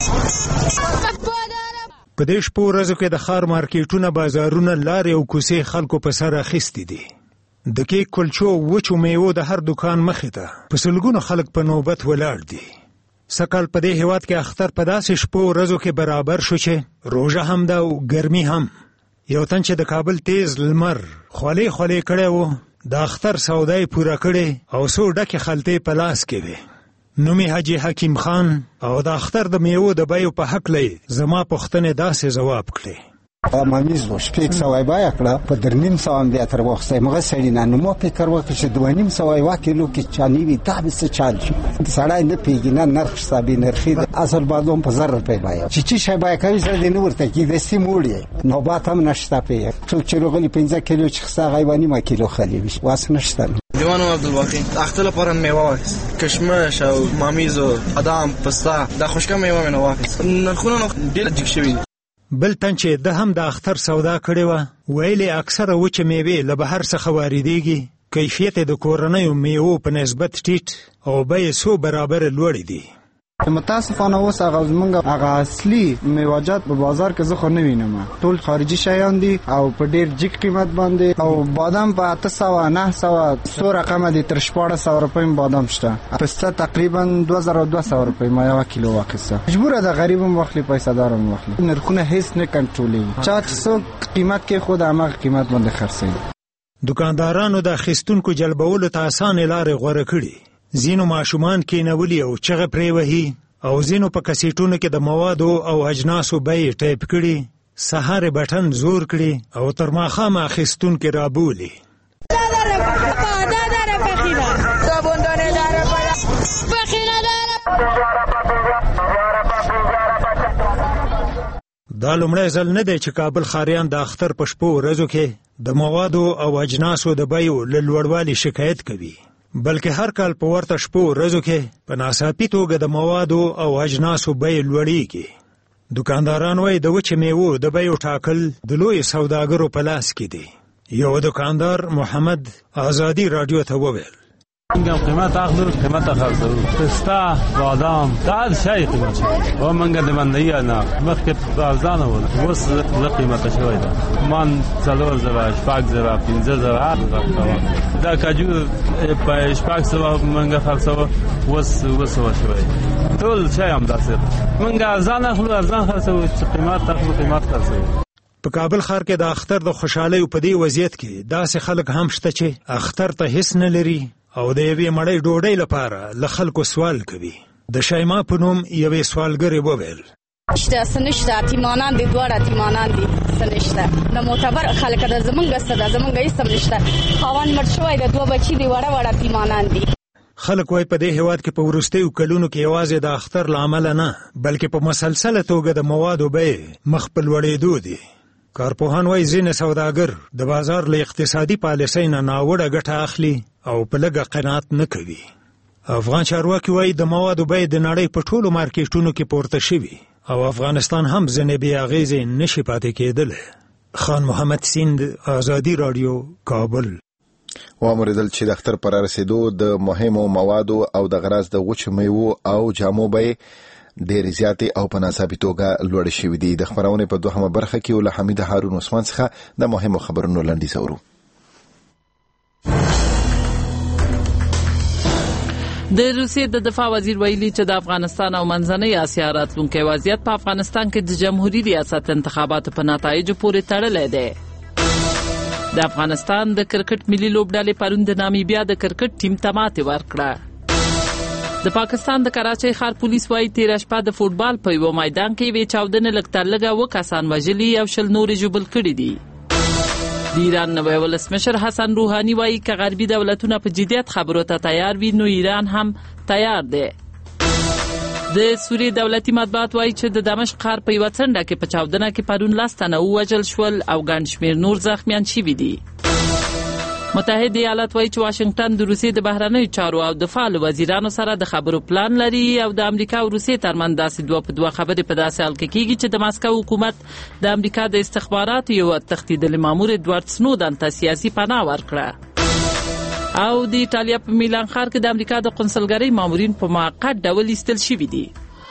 په دې شپو ورځو کې د ښار مارکیټونه، بازارونه، لارې او کوڅې خلکو په سر اخیستي دي. د کیک، کلچو، وچو میوو د هر دکان مخې ته په سلګونو خلک په نوبت ولاړ دي. سکل په دې هیواد کې اختر په داسې شپو ورځو کې برابر شو چې روژه هم ده او ګرمي هم. یو تن چې د کابل تیز لمر خولې خولې کړی و، د اختر سودای پوره کړې او څو ډکې خلطې په لاس کې وې. نومي حاجي حکیم خان او د اختر د میوو د بیو په هکله زما پوښتنې داسې ځواب کړې. ممیز و شپږ سوه بیه کړه، په 350 هم بیا تر واخیستی. مغه سړي نه نو ما فکر وکړ چې 2.5 یوه کیلو کې چالي وي، دا به څه چال شي. سړی نه پوهېږي، نه نرخ حسابي نرخي دی. اصل بادام په 1000 روپۍ بیه چې چی شی بیه کوي زړه دې نه ورته کېږي، دستي موړ یې. نوبات هم نشته پې څوک چې راغلي 15 کیلو چې خسته هغه 1.5 کیلو خالي وي، واس نشته. جوان عبدالواقع اختر لپاره میوه واخیست، کشمش او ممیز و بادام، پسته، دا خشکه میوه مې نه واخیست. نرخونه ډېر جګ شوي دي. بل تن چې د هم د اختر سودا کړې وه ویلې اکثره وچه میوې له بهر څخه واردېږي، کیفیت د کورنیو میوو په نسبت ټیټ او بیې څو برابره لوړې دي. متاسفانه اوس هغه زمونږ هغه اصلي میوجات په بازار کې زه خو نه وینم، ټول خارجي شیان دي او په ډېر جګ قیمت باندې. او بادام په 800 900 څو رقمه دي، تر 1400 روپۍ بادام شته. پسته تقریبا 2200 روپۍ ما یو کیلو واخیسته. مجبور ده غریب هم واخلي، پیسې دار هم واخلي. نرخونه هیڅ نه کنټرولېږي، چا چې څوک قیمت کې خود هغه قیمت باندې خرڅوي. دکاندارانو د اخیستونکو جلبولو ته اسانې لارې غوره کړي. ځینو ماشومان کېنولي او چغه پرې وهي او ځینو په کسیټونو کې د موادو او اجناسو بیې ټایپ کړي، سهار بټن زور کړي او تر ماښامه اخیستونکي رابولي. دا لومړی ځل نه دی چې کابل ښاریان د اختر په شپو ورځو کې د موادو او اجناسو د بیو له لوړوالي شکایت کوي، بلکې هر کال په ورته شپو ورځو کې په ناڅاپي توګه د موادو او اجناسو بیې لوړېږي. دکانداران وایي د وچې میوو د بیو ټاکل د لویو سوداګرو په لاس کې دی. یو دکاندار محمد آزادي راډیو ته وویل منگم قیمت اخلو قیمت خرڅو، پسته، بادام، هر شی قیمت شوی و منگه د بندهی نه مخکې ارزانه و، اوس د قیمت شوی ده. من 4000 4,000 15,000 هر څه دا کاجو په 4,000 منگه خرڅو، اوس شوی ټول شی هم داسې منگه ارزان اخلو، ارزان خرڅو، چې قیمت اخلو قیمت خرڅو. په کابل ښار کې د اختر د خوشحالۍ په دې وضعیت کې داسې خلک هم شته چې اختر ته هیڅ نه لري او د یوې مړۍ ډوډۍ لپاره له خلکو سوال کوي. د شیما په نوم یوې سوالګرې وویل شته سنشته تیمانان دي، دوړه تیمانان دي سنشته، د معتبر خلک د زمونږ ستده زمونږ یې سمشته. خاوند مړ شوی د 2 بچي دي، وړه تیمانان دي. خلک وای په دې هیواد کې په وروستیو کلونو کې یوازې د اختر له امله نه بلکې په مسلسله توګه د موادو بیې مخ په لوړېدو دي. کارپوهان وایي ځینې سوداګر د بازار له اقتصادي پالیسۍ نه ناوړه ګټه اخلي او په لږه قناعت نه کوي. افغان چارواکي وایي د موادو بیې د نړۍ په ټولو مارکیټونو کې پورته شوي او افغانستان هم ځینې بې اغېزې نشي پاتې کېدلی. خان محمد سیند، آزادي راډیو، کابل. واوریدل چې د اختر پر رسیدو د مهمو موادو او د غراض د وچو میوو او جامو بیې ډېر زیاتې او په ناڅاپي توګه لوړې شوې دي. د خبرونې په دوهمه برخه کې له حمید هارون عثمان څخه د مهمو خبرونو لنډیز اورو. د روسیې د دفاع وزیر ویلي چې د افغانستان او منځنۍ اسیا راتلونکي وضعیت په افغانستان کې د جمهوریت ریاست انتخاباتو په نتایجو پورې تړلی دی. د افغانستان د کرکټ ملي لوبډلې پرون د نامیبیا د کرکټ ټیم ته ماتې ورکړه. د پاکستان د کراچۍ ښار پولیس وايي تېره شپه د فوټبال په یوه میدان کې یوې چاودنې لږ تر لږه 7 کسان وژلي او 10 نورې ژوبل کړي دي. د ایران نوی ولسمشر حسن روحاني وايي که غربي دولتونه په جدیت خبرو ته تیار وي نو ایران هم تیار دی. د سوریې دولتي مطبوعات وايي چې د دمشق ښار په یوه څنډه کې په چاودنه کې پرون 10 تنه ووژل شول او ګڼ شمېر نور زخمیان شوي دي. متحده ایالات وايي چې واشنگټن د روسیې د بهرنیو چارو او دفاع له وزیرانو سره د خبرو پلان لري او د امریکا او روسیې ترمنځ داسې 2 په 2 خبرې په داسې حال کې کیږي چې د ماسکو حکومت د امریکا د استخباراتو یو تښتېدلي مامور ایډوارډ سنودن ته سیاسي پناه ورکړه. او د ایټالیا په میلان ښار کې د امریکا د قونسلګرۍ مامورین په موقت ډول ایستل شوي دي.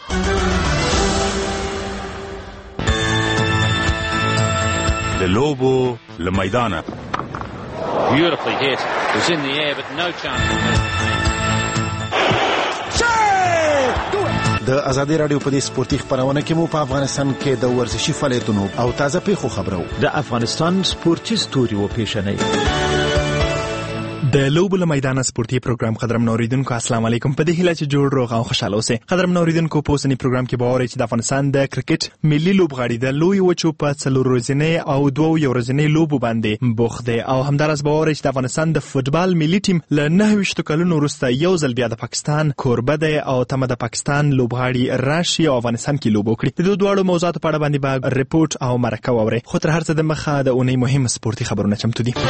د لوبو له میدانه Beautifully hit. It was in the air, but no chance. د ازادي رادیو په دې سپورتي خبرونه کې مو په افغانستان کې د ورزشي فعالیتونو او تازه پیښو خبرو. د افغانستان سپورتي ستوري و پیښنې د لوبو له میدانه سپورتي پروګرام قدرمن اوریدونکو السلام علیکم. په دې هیله چې جوړ روغ او خوشاله اوسئ. قدرمن اوریدونکو په اوسنی پروګرام کې به واورئ چې د افغانستان د کرکټ ملي لوبغاړي د لوی وچو په 4 ورځنۍ او 2 ورځنۍ لوبو باندې بوخت دي او همدارس به واورئ چې د افغانستان د فوتبال ملي ټیم له 29 کلونو وروسته یو ځل بیا د پاکستان کوربه دی او تمه د پاکستان لوبغاړي راشي او افغانستان کې لوب وکړي. د دوه ډول موضوعاتو په اړه باندې به ریپورت او مرکه واورئ. خو تر هر څه د مخه د اونۍ مهمه سپورتي خبرونه چمتو دي.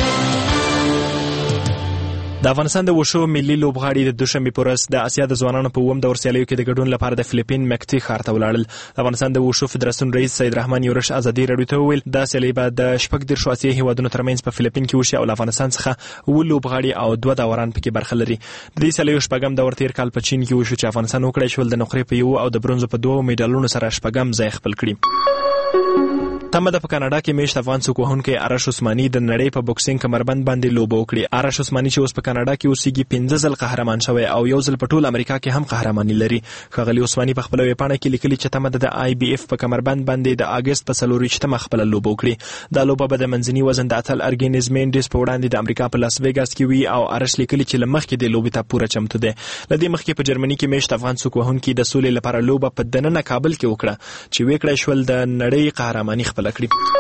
د افغانستان د وشو ملي لوبغاړي د دوشنبه په ورځ د اسیا د ځوانانو په 9 دور سیالیو کې د ګډون لپاره د فلیپین مکتي ښار ته ولاړل. د افغانستان د وشو فدراسیون رئیس سید رحمان یورش ازادي رادیو ته وویل دا سیالي به د 14 اسیایي هیوادونو ترمنځ په فلیپین کې وشي او له افغانستان څخه 7 لوبغاړي او 2 داوران پکې برخه لري. د دې سیالیو شپږم دور تیر کال په چین کې وشو چې افغانستان وکړای شول د نقرې په 1 او د برونزو په 2 میډالونو سره شپږم ځای خپل کړي. تمه د کاناډا کې میشت افغان څوک وهونکی آرش عثماني د نړۍ په بوکسینګ کمربند باندې لوبه وکړي. آرش عثماني چې اوس په کاناډا کې اوسېږي 15 ځل قهرمان شوی او یو ځل په ټول امریکا کې هم قهرماني لري. ښاغلي عثماني په خپل ویبپاڼه کې لیکلي چې تمه د آی بي اف په کمربند باندې د اگست په 4 خپل لوبه وکړي. دا لوبه به د منځني وزن د اتل ارګینز مینډس په وړاندې د امریکا په لاس ویګاس کې وي او آرش لیکلي چې لمخ کې د لوبې ته پوره چمتو دی. لدې مخ کې په جرمني کې میشت افغان څوک وهونکی د سولې لپاره لوبه په دننه کابل کې وکړه چې وکړای شول د نړۍ قهرماني خپل کړي.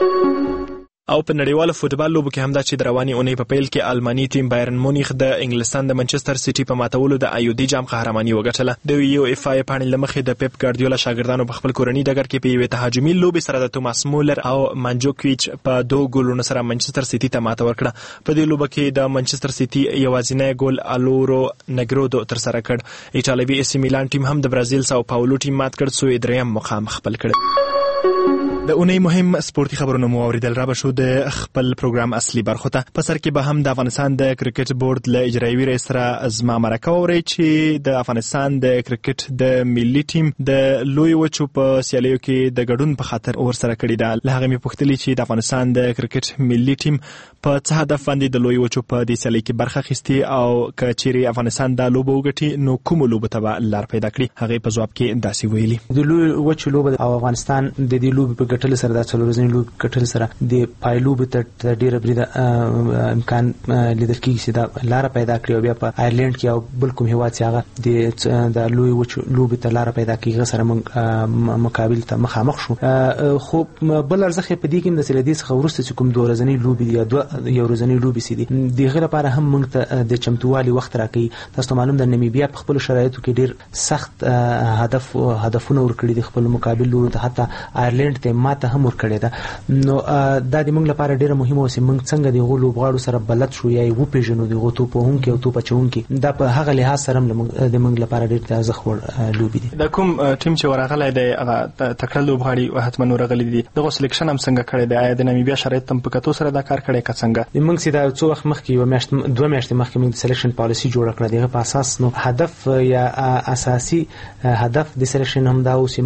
او په نړیواله فوتبال لوبو کې همدا چې د رواني اونۍ په پیل کې آلماني ټیم بایرن مونیخ د انګلستان د منچستر سیټي په ماتولو د ایودي جام قهرماني وګټله. د یو اف آی پاڼې لمخې د پیپ ګاردیولا شاګردانو په خپل کورنۍ ډګر کې په یوه تهاجمي لوبې سره د توماس مولر او مانجوکویچ په 2 ګولونو سره منچستر سیټي ته ماته ورکړه. په دې لوبه کې د منچستر سیټي یوازینی ګول الورو نګرودو تر سره کړ. ایټالوي اس میلان ټیم هم د برازیل ساو پاولو ټیم مات کړ څو دریم مقام خپل کړ. د اونۍ مهم سپورتي خبرونه مو اوریدل. را به شو د خپل پروګرام اصلي برخو ته. په سر کې به هم د افغانستان د کرکټ بورډ له اجرایوي رئیس سره زما مرکه واورئ چې د افغانستان د کرکټ د ملي ټیم د لوی وچو په سیالیو کې د ګډون په خاطر ورسره کړي ده. له هغه مې پوښتلي چې د افغانستان د کرکټ ملي ټیم په څه هدف باندې د لوی وچو په دې سیالۍ کې برخه اخیستې او که چیرې افغانستان دا لوبه وګټي نو کومو لوبو ته به لار پیدا کړي. هغې په ځواب کې داسې ویلي د لوی وچو لوبه او افغانستان د دې لوبې په ګټلو سره د 4 ورځې لوبې ګټلو سره د پایلوبې ته ډېره بریده امکان لیدل کېږي چې دا لاره پیدا کړي او بیا په آیرلینډ کې او بل کوم هېواد چې هغه د لوی وچو لوبې ته لاره پیدا کړي هغه سره موږ مقابل ته مخامخ شو. خو بل ارزښت یې په دې کې هم د سیالۍ څخه وروسته چې کوم 2 ورځنۍ لوبې دي یا 2 ورځنۍ لوبې چې دي د هغې لپاره هم موږ ته د چمتووالي وخت راکوي. تاسو ته معلوم ده نمیبیا په خپلو شرایطو کې ډېر سخت هدفونه ورکړي دي خپل مقابل لورو ته، حتی آیرلینډ ته ماته هم ورکړې ده. نو دا د موږ لپاره ډېره مهمه وه چې موږ څنګه د هغو لوبغاړو سره بلد شو یا یې وپېژنو، د هغو توپ وهونکي او توپ اچوونکي. دا په هغه لحاظ سره هم د موږ لپاره ډېر د ارزښت وړ لوبې دي. د کوم ټیم چې ورغلی دی هغه تکړه لوبغاړي حتما ورغلي دي، دغه سلیکشن هم څنګه کړی دی؟ آیا د نمیبیا شرایط هم په کتو سره دا کار کړی که څنګه؟ موږ چې دا څو وخت مخکې 2 میاشتې مخکې موږ د سلیکشن پالیسي جوړه کړه. دغه په اساس نو هدف یا اساسي هدف د سلیکشن هم دا و چې موږ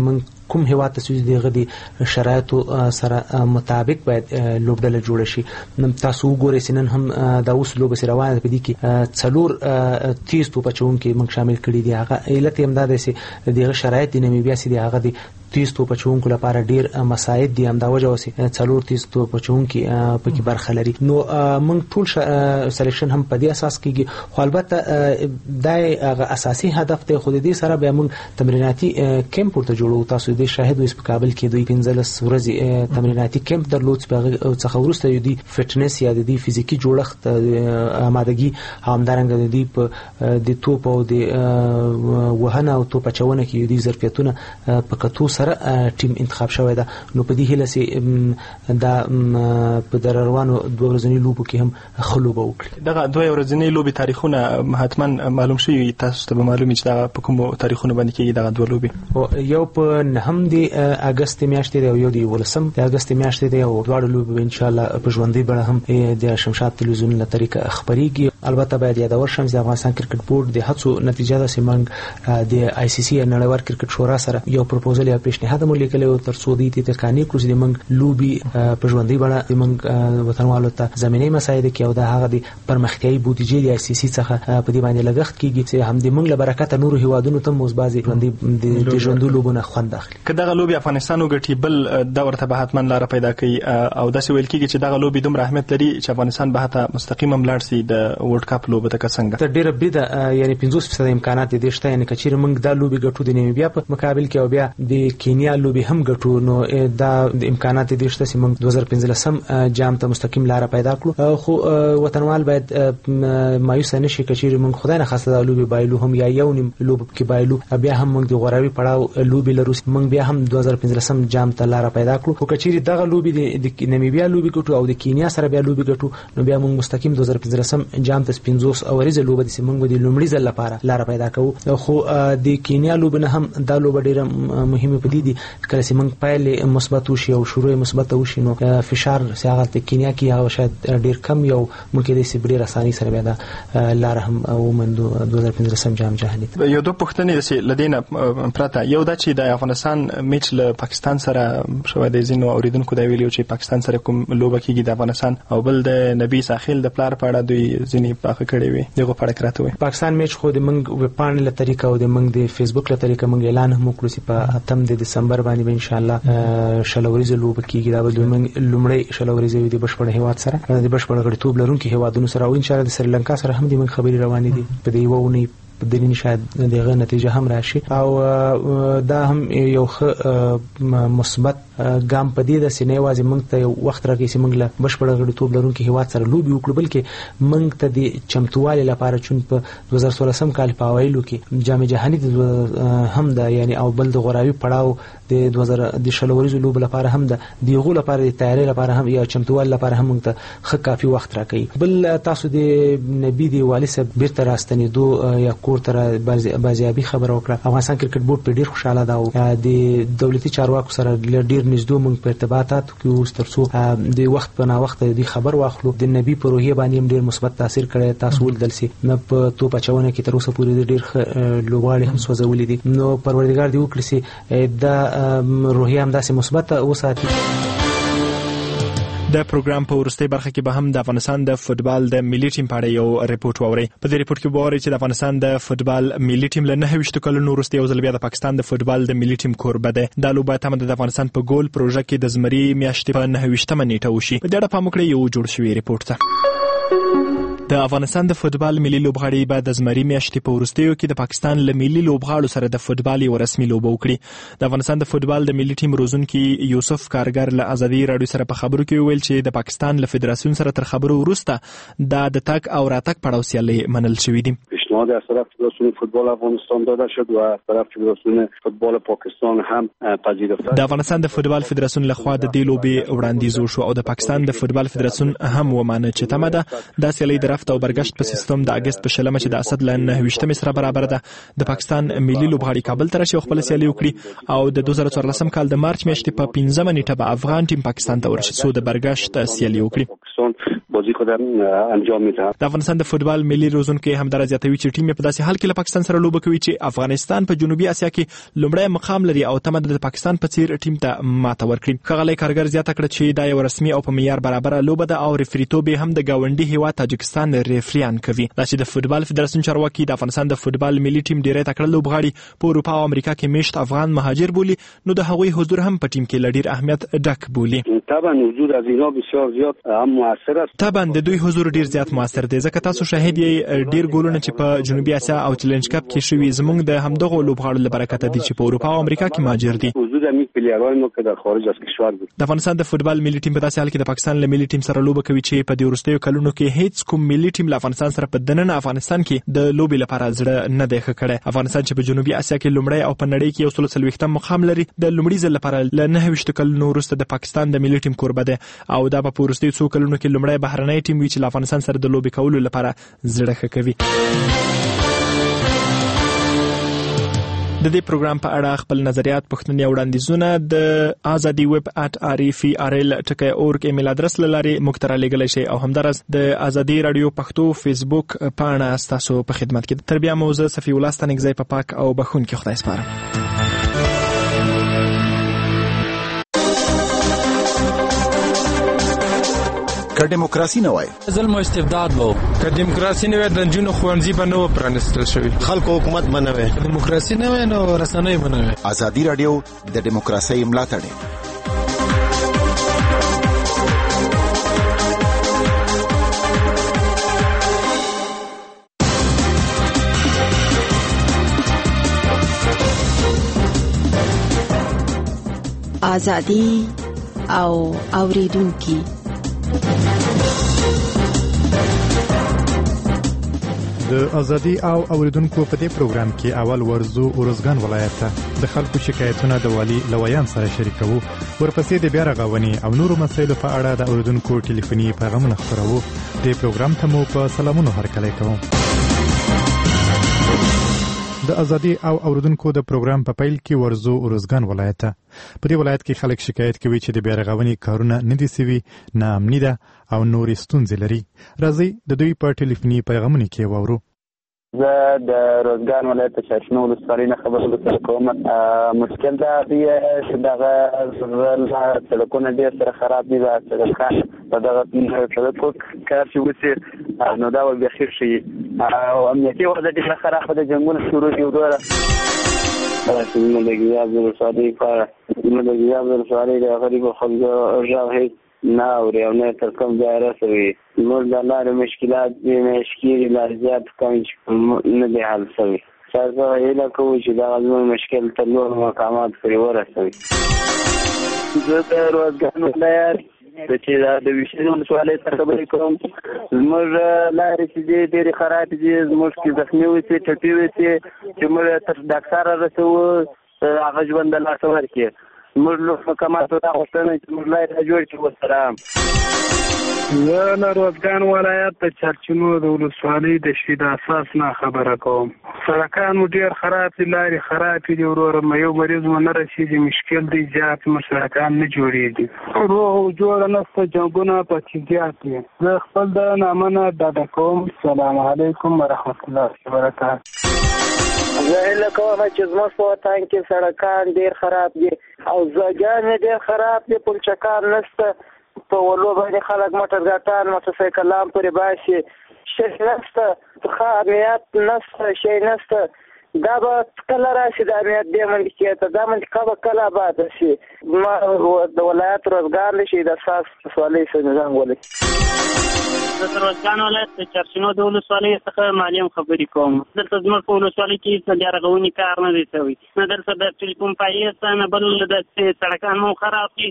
کوم هیواد ته دغه د شرایطو سره مطابق باید لوبډله جوړ شي. تاسو وګورئ سنن هم دا اوس لوب سره روانه په دې کې 4 تیز توپ چونکي موږ شامل کړي دي. هغه علت هم دا دی چې دغه شرایط د نمیبیا سي دي هغه دي تیز توپ چونکو لپاره ډیر مساعد دي. هم دا وجه وسی 4 تیز توپ چونکي پکې برخه لري. نو موږ ټول سلیکشن هم په دې اساس کېږي. خو البته دا هغه اساسي هدف دی. خو دې سره به موږ تمریناتي کیمپ ورته جوړو. تاسو دې شاهد وي په کابل کې دوی 15 ورځې تمریناتي کیمپ درلود چې څخه ورسته یو دي فټنس یا د فزیکی جوړښت آمادګي همدارنګه د په د توپ او د وهنه او توپ چونه کې د ظرفیتونه په کتو سره ټیم انتخاب شوی دا. نو په دې هله سي دا په دروانو 2 ورځنی لوبو کې هم خلوبه وکړي. دغه 2 ورځنی لوبي تاریخونه حتما معلوم شي. تاسو ته معلومه چې دا په کوم تاریخونه باندې کېږي دغه 2 لوبي. او یو په 9 د اگست میاشتې دی او یو د 18 د اگست میاشتې دی او دواړو لوبي ان شاء الله په ژوندۍ بڼه هم د شمشاد تلویزیون له طریقه خبريږي. البته باید یادور شم چې افغانستان کرکټ بورډ د هڅو نتیجه ده چې موږ د آی سی سی نړیوال کرکټ شورا سره یو پروپوزل یا پیشنهاد مو لیکلی او تر څو دې تکانی کړو چې موږ لوبي په ژوندۍ بڼه موږ وطنوالو ته زميني مسایل کې او د هغه د پرمختیايي بودیجې د آی سی سی څخه په دې باندې لګښت کیږي چې هم د موږ له برکت نور هیوادونو ته موزبازي ژوندۍ د ژوندۍ لوبونه خوند اخلي. که دغه لوبي افغانستان وګټي بل دور ته به حتما لار پیدا کوي او داسې ویل کیږي چې دغه لوبي دومره اهمیت لري چې افغانستان به حتی مستقیما ملاړ شي د ورلد کپ لوبه ته څنګه. تر ډیره بده یعنی 50% امکانات دي شته. یعنی کچیر موږ دا لوبي ګټو د نیمبیا په مقابل کې او بیا د کینیا لوبي هم ګټو. نو دا د امکانات دي شته چې موږ 2015 جام ته مستقیم لار پیدا کړو. خو وطنوال باید مایوس نشي کچیر موږ خدای نه خاصه دا لوبي بایلو هم یا یو نیم لوب کې بایلو بیا هم موږ د غوراوي پړاو لوبي لرو. موږ بیا هم 2015 جام ته لار پیدا کړو. خو کچیر دغه لوبي د نمیبیا لوبي ګټو او د کینیا سره بیا لوبي ګټو نو بیا موږ مستقیم 2015 جام ته 50 اوريزه لوبه د موږ د لومړي ځل لپاره لار پیدا کوو. خو د کینیا لوبه نه هم دا لوبه ډیره مهمه پدې دي. کله چې موږ پایله مثبت وشي او شروع مثبت وشي نو فشار سیاغه د کینیا کې هغه شاید ډیر کم یو ممکن د سبري رساني سره بیا دا لار هم او من 2015 جام جهاني. یو دوه پښتنې چې لدینه پراته یو د چې د افغانستان میچ له پاکستان سره شوه د زینو اوریدونکو دا ویلو چې پاکستان سره کوم لوبه کېږي د افغانستان او بل د نبی ساحل د پلار په اړه دوی ځینی پاکه کړی وي. دغه په اړه راته وي. پاکستان میچ خو د منګ ویب پاڼې له طریقه او د منګ د فیسبوک له طریقه منګ اعلان هم وکړو چې په 8 د دسمبر باندې ان شاء الله شلوريز لوب کېږي. دا به منګ لومړی شلوريز د بشپړ هیواد سره د بشپړ غړیتوب لرونکو هیوادونو سره او ان شاء الله د سریلانکا سره هم د منګ خبري روانې دي. په دې وونی په دې شاید دغه نتیجه هم راشي او دا هم یو مثبت ګام پدې د سینې وازي موږ ته وخت راکې چې موږ له بشپړ غړیتوب لرونکو هیواد سره لوبي وکړو بلکې موږ ته د چمتووالي لپاره چون په 2016 کال په اوایلو کې جام جهاني هم دا یعنی او بل د غوراوي پړاو د 2000 د شلوريزو لوب لپاره هم د دیغو لپاره د تیاری لپاره هم یا چمتووالي لپاره هم موږ ته خ کافي وخت راکې. بل تاسو د نبی دی والي سره بیرته راستنې دو یا کور تر بازیابي خبر وکړه. افغانستان کرکټ بورډ په ډیر خوشاله ده او د دولتي چارواکو سره ډیر نږدې موږ په ارتباطات کې اوس ترڅو د وخت په نا وخت د خبر واخلو. د نبی پروژې باندې ډیر مثبت تاثیر کړی. تاسو ولدل سي نه په توپ چونه کې تر اوسه پورې ډیر لوبغاړي هم سوځولې دي. نو پروردګار دې وکړي چې دا روحیه هم داسې مثبت وساتي. د پروګرام په ورستۍ برخه کې به هم د افغانستان د فوتبال د ملي ټیم په اړه یو ریپورت واورئ. په دې ریپورت کې به واورئ چې د افغانستان د فوتبال ملي ټیم له 29 کلونو وروسته یو ځل بیا د پاکستان د فوتبال د ملي ټیم کوربه ده. دا لوبه تم د افغانستان په ګول پروژه کې د زمري میاشتې په 29 نیټه وشي. په دې اړه پام وکړئ یو جوړ شوی ریپورت ته. د افغانستان د فوتبال ملي لوبغاړي بعد د زمري میاشتې په وروستیو کې د پاکستان له ملي لوبغاړو سره د فوتبال یو رسمي لوبه وکړي. د افغانستان د فوتبال د ملي ټیم روزونکي یوسف کارګر له ازادي رادیو سره په خبرو کې ویل چې د پاکستان له فدراسیون سره تر خبرو وروسته د تک او راتک پړاو سیالي منل شوې دي. پیشنهاد از طرف فدراسیون فوتبال افغانستان داده شد و از طرف فدراسیون فوتبال پاکستان هم پذیرفته. د افغانستان د فوتبال فدراسیون لخوا د دې لوبې وړاندیز وشو او د پاکستان د فوتبال فدراسیون هم ومانه چې تمه ده د سیالي د رفت او برګشت په سیستم د اگست په شلمه چې د اسد لن 29 سره برابر ده. د پاکستان ملي لوبغاړي کابل ته راشي خپل سیالي وکړي او د 2014 کال د مارچ میاشتې په 15 نیټه به افغان ټیم پاکستان ته ورشي سو د برګشت سیالي وکړي. بازی خود انجام میدهد. د افغانستان د فوتبال ملي روزونکي همدار زیاتوي چې ټیم په داسې حال کې له پاکستان سره لوبه کوي چې افغانستان په جنوبي اسیا کې لومړی مقام لري او تمه د پاکستان په څیر ټیم ته ماته ورکړي. خغلی کارګر زیاته کړه چې دا یو رسمي او په معیار برابر لوبه ده او ریفریتوب هم د گاونډي هیواد تاجکستان ریفریان کوي. دا چې د فوتبال فدراسیون چارواکي د افغانستان د فوتبال ملي ټیم ډیری تکړه لوبغاړي په اروپا او امریکا کې میشت افغان مهاجر بولی، نو د هغوی حضور هم په ټیم کې لډیر اهمیت ډک بولی. طبعا حضور از اینا بسیار زیات هم موثر است. طبعا د دوی حضور ډیر زیات موثر دی ځکه تاسو شاهد یې ډیر ګولونه چې په جنوبي اسیا او چیلنج کپ کې شوي زموږ د همدغه لوبغاړو له برکت دي چې په اروپا او امریکا کې مهاجر دي. حضور همین پلیرهای ما که در خارج از کشور بود. د افغانستان د فوتبال ملي ټیم په داسې حال کې د پاکستان له ملي ټیم سره لوبه کوي چې په دې وروستیو کلونو کې هیڅ کوم ملي ټیم له افغانستان سره په دننه افغانستان کې د لوبې لپاره زړه نه دی ښه کړی. افغانستان چې په جنوبي اسیا کې لومړی او په نړۍ کې 140 مقام لري، د لومړي ځل لپاره له 29 کلونو وروسته د پاکستان د ملي ټیم کوربه دی او دا په وروستیو څو کلونو کې لومړی بهرنی ټیم وی چې له افغانستان سره د لوبې کولو لپاره زړه ښه کوي. د دې پروګرام په اړه خپل نظریات، پوښتنې او وړاندیزونه د ازادي ویب @rfi.org ایمیل ادرس لاري مختار لګلای شي او همدارس د ازادي رادیو پښتو فیسبوک پاڼه تاسو په خدمت کې. تر بیا موزه صفی ولستان غزي په پاک او بخون کې خدای سپارم. که دیموکراسي نه وای ظلم او استبداد وو، که دیموکراسي نه وای د جنونو خوانځي بنو پرانستل شوی، خلکو حکومت بنوي، دیموکراسي نه وای نو رسنۍ بنوي. ازادي رادیو د دیموکراسي ملاتړ. ازادي او اوریدونکو د ازادي او اوریدونکو په دې پروګرام کې اول ورزو اورزګان ولایت ته د خلکو شکایتونه د والي لویان سره شریکوو، ورپسې د بیا رغونې او نورو مسایلو په اړه د اوریدونکو ټلیفوني پیغامونه خپروو. دې پروګرام ته مو په سلامونو هرکلی کوم. د ازادي او اوریدونکو د پروګرام په پیل کې ورزو اورزګان ولایت ته. په دې ولایت کې خلک شکایت کوي چې د بیا رغونې کارونه نه دي سوي، ناامني ده او نورې ستونزې لري. راځئ د دوی په ټلیفوني پیغامونو کې واورو. زه د روزګان ولایت د شاشنو ولسوالۍ نه خبرې کوم. مشکل دا دی چې دغه سړکونه ډېر سره خراب دي. په دغه سړکو کار چې وشي نو دا به بیا ښه شي او امنیتي وضع ډېره خرابه ده. جنګونه شروع دي وروره زموږ د ګیاب ولسوالۍ د غریبو خلکو غږ هېڅ نه اوري او نه تر کوم ځای رسوي. زموږ د لارې مشکلات دي، مشکل لا زیات کم چې نه دی حل شوي. تاسو هیله کوو چې دغه زموږ مشکل تر نورو مقاماتو پورې ورسوي. زه د روزګان ولایت چې د ویشنې ولسوالۍ څخه خبرې کوم. زموږ لارې چې دي ډېرې خرابې دي. زموږ کې زخمي وسي، ټپي وسي چې موږ تر ډاکټره رسوو هغه ژوند د لاسه ورکړي. موږ له مقاماتو دا غوښتنه چې موږ لارې جوړ کړي ورسره. زه له روزګان ولایت د چرچینو د ولسوالۍ د شید اساس نه خبره کوم. سړکان مو ډېر خراب دي، لارې خرابې دي وروره. یو مریض مو نه رسېږي، مشکل دی زیات. مو سړکان نه جوړېږي، روغ جوړه نشته، جنګونه پکې زیات دي. زه خپل د نامه نه ډاډه کوم. السلام علیکم ورحمت الله وبرکاته. زه هیله کوم چې زموږ په وطن کې سړکان ډېر خراب دي او ځاګانې ډېر خراب دي، پلچکان نشته. په ولو باندې خلک موټر ګاټان موټرسایکلان پورې باسي، شی نشته، ښه امنیت نشته، شی نشته. دا به کله راشي د امنیت دې منطقې ته؟ دا منطقه به کله آباده شي؟ ما د ولایت روزګان له شي د اساس ولسوالۍ څخه زنګ ولګېد. زه د روزګان ولایت د چرچینو د ولسوالۍ څخه معلم خبرې کوم. دلته زموږ په ولسوالۍ کې د بیا رغونې کار نه دی شوی، نه دلته د ټلیفون پایې شته، نه بل داسې سړکان مو خراب دي.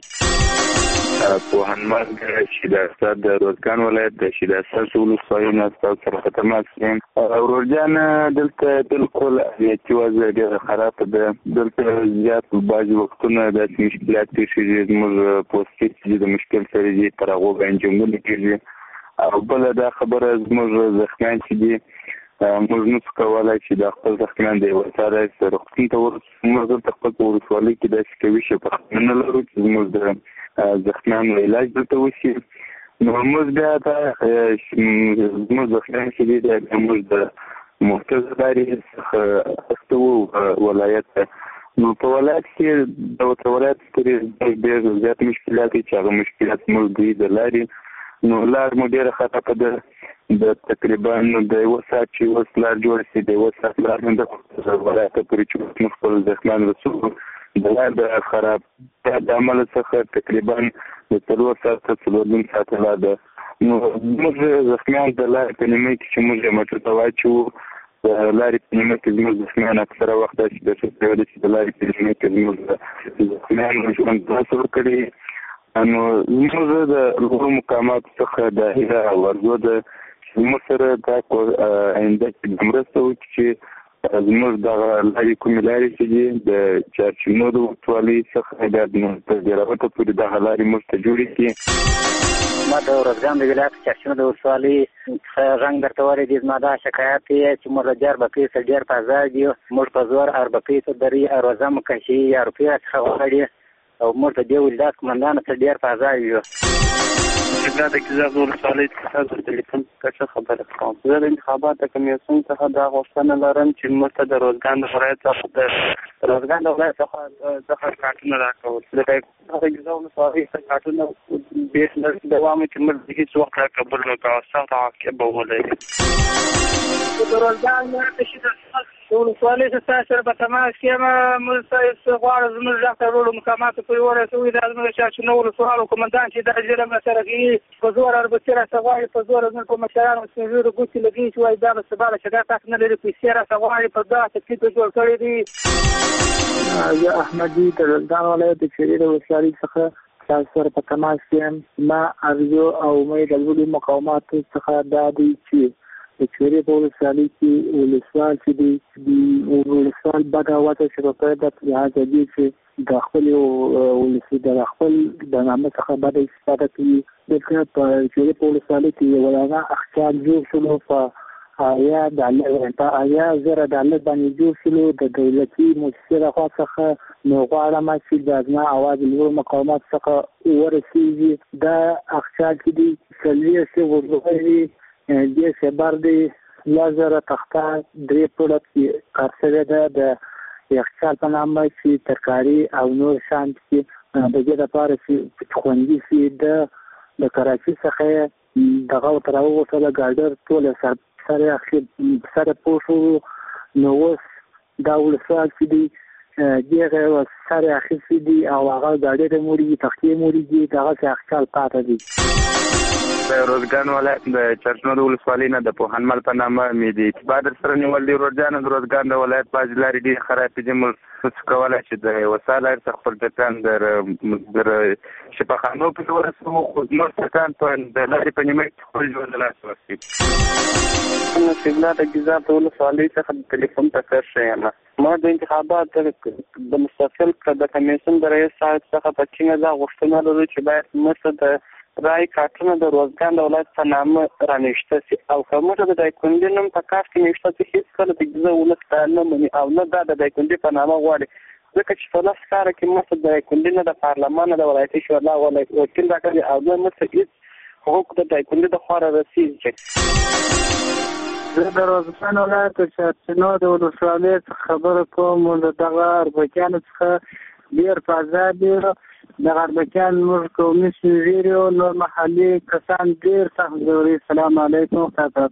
پوهنمند شید اسد د روزګان ولایت د شید اسد ولسوالۍ نه تاسو سره خدمت کوم. ورورجان دلته بالکل امنیتي وضع ډېره خرابه ده. دلته زیات بعضې وختونه داسې مشکلات پیښ کېږي. زموږ پوستې چې د مشکل سره دي پر هغو باندې جنګونه کېږي. او بله دا خبره زموږ زخمیان چې دي موږ نشو کولی چې دا خپل زخمیان د یوه چا راسي روغتون ته ورسوو. موږ دلته خپل په ولسوالۍ کې داسې کوي شفاخانه نه لرو چې زموږ د زخمیانو علاج دلته وشي. نو موږ بیا دا موږ د خلک چې دي موږ د مرکز لارې څخه استو ولایت نو په ولایت کې د ولایت کې ډېر زیات مشکلات چې هغه مشکلات موږ دوی د لارې نو لار مو ډېره خطا ده د تقریبا د یو ساعت چې اوس لار جوړ شي د یو ساعت لار نه د ولایت پورې چې موږ خپل ځخمان رسو د لار د خراب د عمل څخه تقریبا د 3 ساعت لار ده نو موږ ځخمان د لار په نیمه کې چې موږ موټر ته واچو د لارې په نیمه کې موږ ځخمان اکثره وخت چې د لارې په نیمه کې موږ ځخمان ژوند تاسو کړی نو موږ د لوړو مقاماتو څخه د هیله ورزو د موږ سره د آینده کې مرسته وکړي چې زموږ دغه لارې کومې لارې چې دي د چارچینو د ولسوالۍ څخه باید تر ډېراوته پورې دغه لارې موږ ته جوړې کړي. ما د ارزګان د ولایت چارچینو د ولسوالۍ رنګ درته ورېدي زما دا شکایت دی چې موږ د جار بقۍ څخه ډېر په ځای دي موږ په زور اربقۍ ته درې اروزه مکشي یا روپۍ څخه وغواړي او موږ د دې ولایت قومندان ته ډېر په ځای یو. دا د کیزاب ولسوالۍ څخه د ټلیفون څخه خبره کوم. زه د انتخاباتو کمیسیون څخه دا غوښتنه لرم چې موږ ته د روزګان د ولایت څخه کارتونه راکول. د کیزاب ولسوالۍ څخه کارتونه بیس لري دوام چې موږ هیڅ وخت قبول نه کوو سخت عواقب ولري. د روزګان د ولسوالۍ څخه سره په تماس کې موږ غواړو زموږ ډاکټر ورو مقاماتو پورې ورسوي دا زموږ چارچینو ولسوالۍ قومندان چې د اجره مسره کې په زور اربکي راڅغواړي په زور زموږ په مشرانو سپینږیرو ګوتې لګوي چې وایي دا به سبا له شګه تاک نه لري پیسې راڅغواړي په دا تکلیف جوړ کړی دی. زه احمدي د روزګان ولایت د چیرې د ولسوالۍ څخه تاسو سره په تماس کې یم. ما ارزو او امید د لوړو مقاماتو څخه دا دی چې د چیرې په ولسوالۍ کې ولسوال چې دی ولسوال بده وته چې په پیدا لحاظه دی چې د خپل ولسوالۍ د خپل د نامه څخه بده استفاده کوي. دلته په چیرې په ولسوالۍ کې ولانه اخچال جوړ شلو په آیا زره ډالر باندې جوړ شلو د دولتي مؤسسې لخوا څخه نو غواړم چې د ازنا اواز لوړ مقامات څخه ورسیږي. دا اخچال چې دی سلیه سي ورغوي دې سبار دی لازر تخته درې پروډکټ کارسره ده د اخچال په نامه چې ترکاری او نور شان چې د دې لپاره چې خوندې سي د کراچي څخه دغه تراو سره ګاډر ټول سره پوښو نو اوس دا ولسوال چې دی دغه سره اخیستي دي او هغه ګاډر موري تختې موري دي دغه اخچال پاتې دي. د روزګان ولایت د چارچینو د ولسوالۍ نه د پوهنمل په نامه مې د اعتبار سره نیول دی. ورجانه د روزګان د ولایت باج لارې ډېرې خرابې دي. موږ کولای چې د وسایل څخه خپل ټکان در شفاخانو پورې ورسوو خو زموږ ټکان په د لارې په نیمه کې خپل ژوند له لاسه ورکوي. سیملا د ګیزاب د ولسوالۍ څخه د ټلیفون ټکر شویم. ما د انتخاباتو د مستقل د کمیسیون د رئیس صاحب څخه په ټینګه دا غوښتنه لرو چې باید موږ د رای کارتونه د روزګان د ولایت په نامه رانیشته سي او که موږ د دایکندي نوم په کارت کې نشته چې هیڅ کله د ګیزاب ولس نه مني او نه دا د دایکندي په نامه غواړي ځکه چې په لاس کار کې موږ د دایکندي نه د پارلمان د ولایتي شورا وکیل راکړي او نه موږ هیڅ حقوق د دایکندي د خوا رسیږي. زه د روزګان ولایت چارچینو د ولسوالۍ څخه خبره کوم. دغه اربکیانو څخه ډېر په ازاد دي. د اربکیان موږ قومي سپینږیري او نور محلي کسان ډېر سخت ضروري. السلام علیکم خاطرات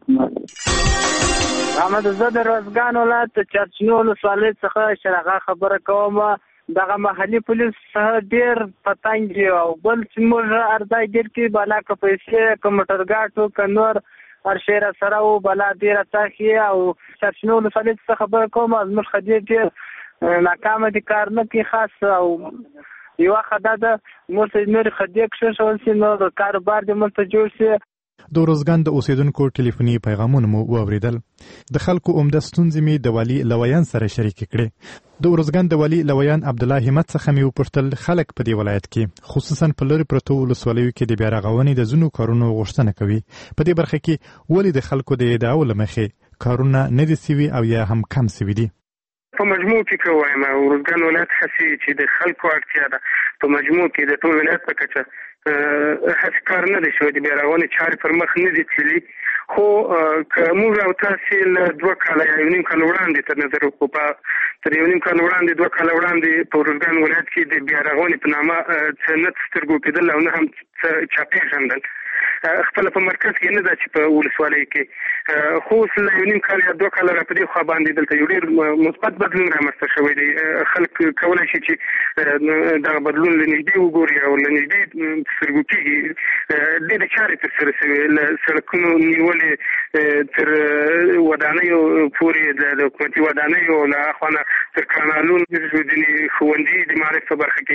محمد زه د روزګان ولایت چارچینو ولسوالۍ څخه شرغه خبره کوم. دغه محلي پولیس ډېر پتنګ دي او بل چې موږ ارزای ډېر کې بالا که پیسې که موټرګاټو که نور هر شی را سره و بالا ډېره تاخي او چارچینو ولسوالۍ څخه خبره کوم. زموږ خدي ډېر ناکامه دي کار نه کوي خاص او یو خدای د موږ نور خدي کښ شول چې نو کاروبار دې موږ ته جوړ شي. د روزګان د اوسیدونکو ټلیفوني پیغامونه مو واوریدل. د خلکو عمده ستونزې می د والي لویان سره شریک کړي. د روزګان د والي لویان عبد الله همت څخه می وپوښتل خلک په دې ولایت کې خصوصا په لری پروتو ولسوالیو کې د بیا رغونې د زونو کارونو غوښتنه کوي. په دې برخه کې ولې د خلکو د ادعاو لمخې کارونه نه دي سوي او یا هم کم سوي دي. په مجموع کې کوم روزګان ولایت حسي چې د خلکو اړتیا ده په مجموع کې د ټول ولایت په کچه هڅه کار نه دی شوی د بیا رغونې چارې پر مخ نه دي تللي. خو که موږ او تاسې له 2 کاله یا 1.5 کال وړاندې تر نظر وکړو، تر 1.5 کال وړاندې 2 کاله وړاندې په ارزګان ولایت کې د بیا رغونې په نامه څه نه سترګو کېدل او نه هم څه چا پېژندل. خپل په مرکز کې نه ده چې په ولسوالۍ کې، خو اوس له 1.5 کال یا 2 کاله را په دې خوا باندې دلته یو ډېر مثبت بدلون رامنځته شوی دی. خلک کولی شي چې دغه بدلون له نږدې وګوري او له نږدې سترګو کېږي. ډېرې چارې ترسره شوې، له سړکونو نیولې تر ودانیو پورې، د حکومتي ودانیو له اخوا نه تر کانالونو، ځینې ښوونځي د معارف په برخه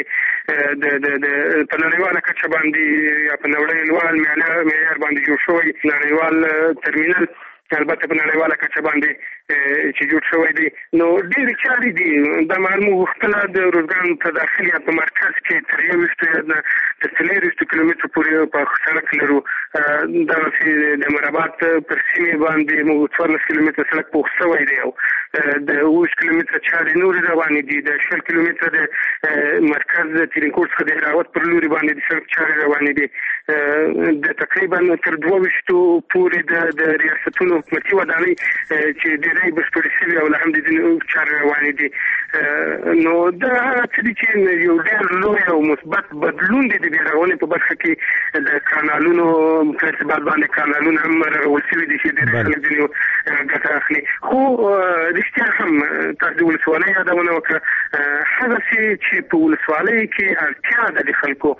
کې په نړیواله کچه باندې یا په نړیوال معیار باندې جوړ شوی نړیوال ترمینل، البته په نړیواله کچه باندې چې جوړ شوی دی. نو ډېرې چارې دي. دا معلومه غوښتله د ارزګان په داخل یا په مرکز کې تر 21 نه تر 4 کیلومترو پورې په سړک لرو. دغسې د مرابات پر سیمې باندې موږ 14 کیلومتره سړک پوخ شوی دی او د 20 کیلومتره چارې نورې روانې دي. د 20 کیلومتره د مرکز د ترینکوټ څخه د هراوت پر لوري باندې د سړک چارې روانې دي. د تقریبا تر 22 پورې د ریاستونو حکومتي ودانۍ چې ډېرې بشپړې شوي او له همدې ځینې چارې روانې دي. نو دا هغه څه دي چې یو ډېر لوی او مثبت بدلون دی د بیا رغونې په برخه کې. د کانالونو په ارتباط باندې کانالونه هم رغول شوي دي چې ډېر خلک ځینې ګټه اخلي. خو رښتیا هم تاسو د ولسوالۍ یادونه وکړه، هغسې چې په ولسوالۍ کې اړتیا ده د خلکو،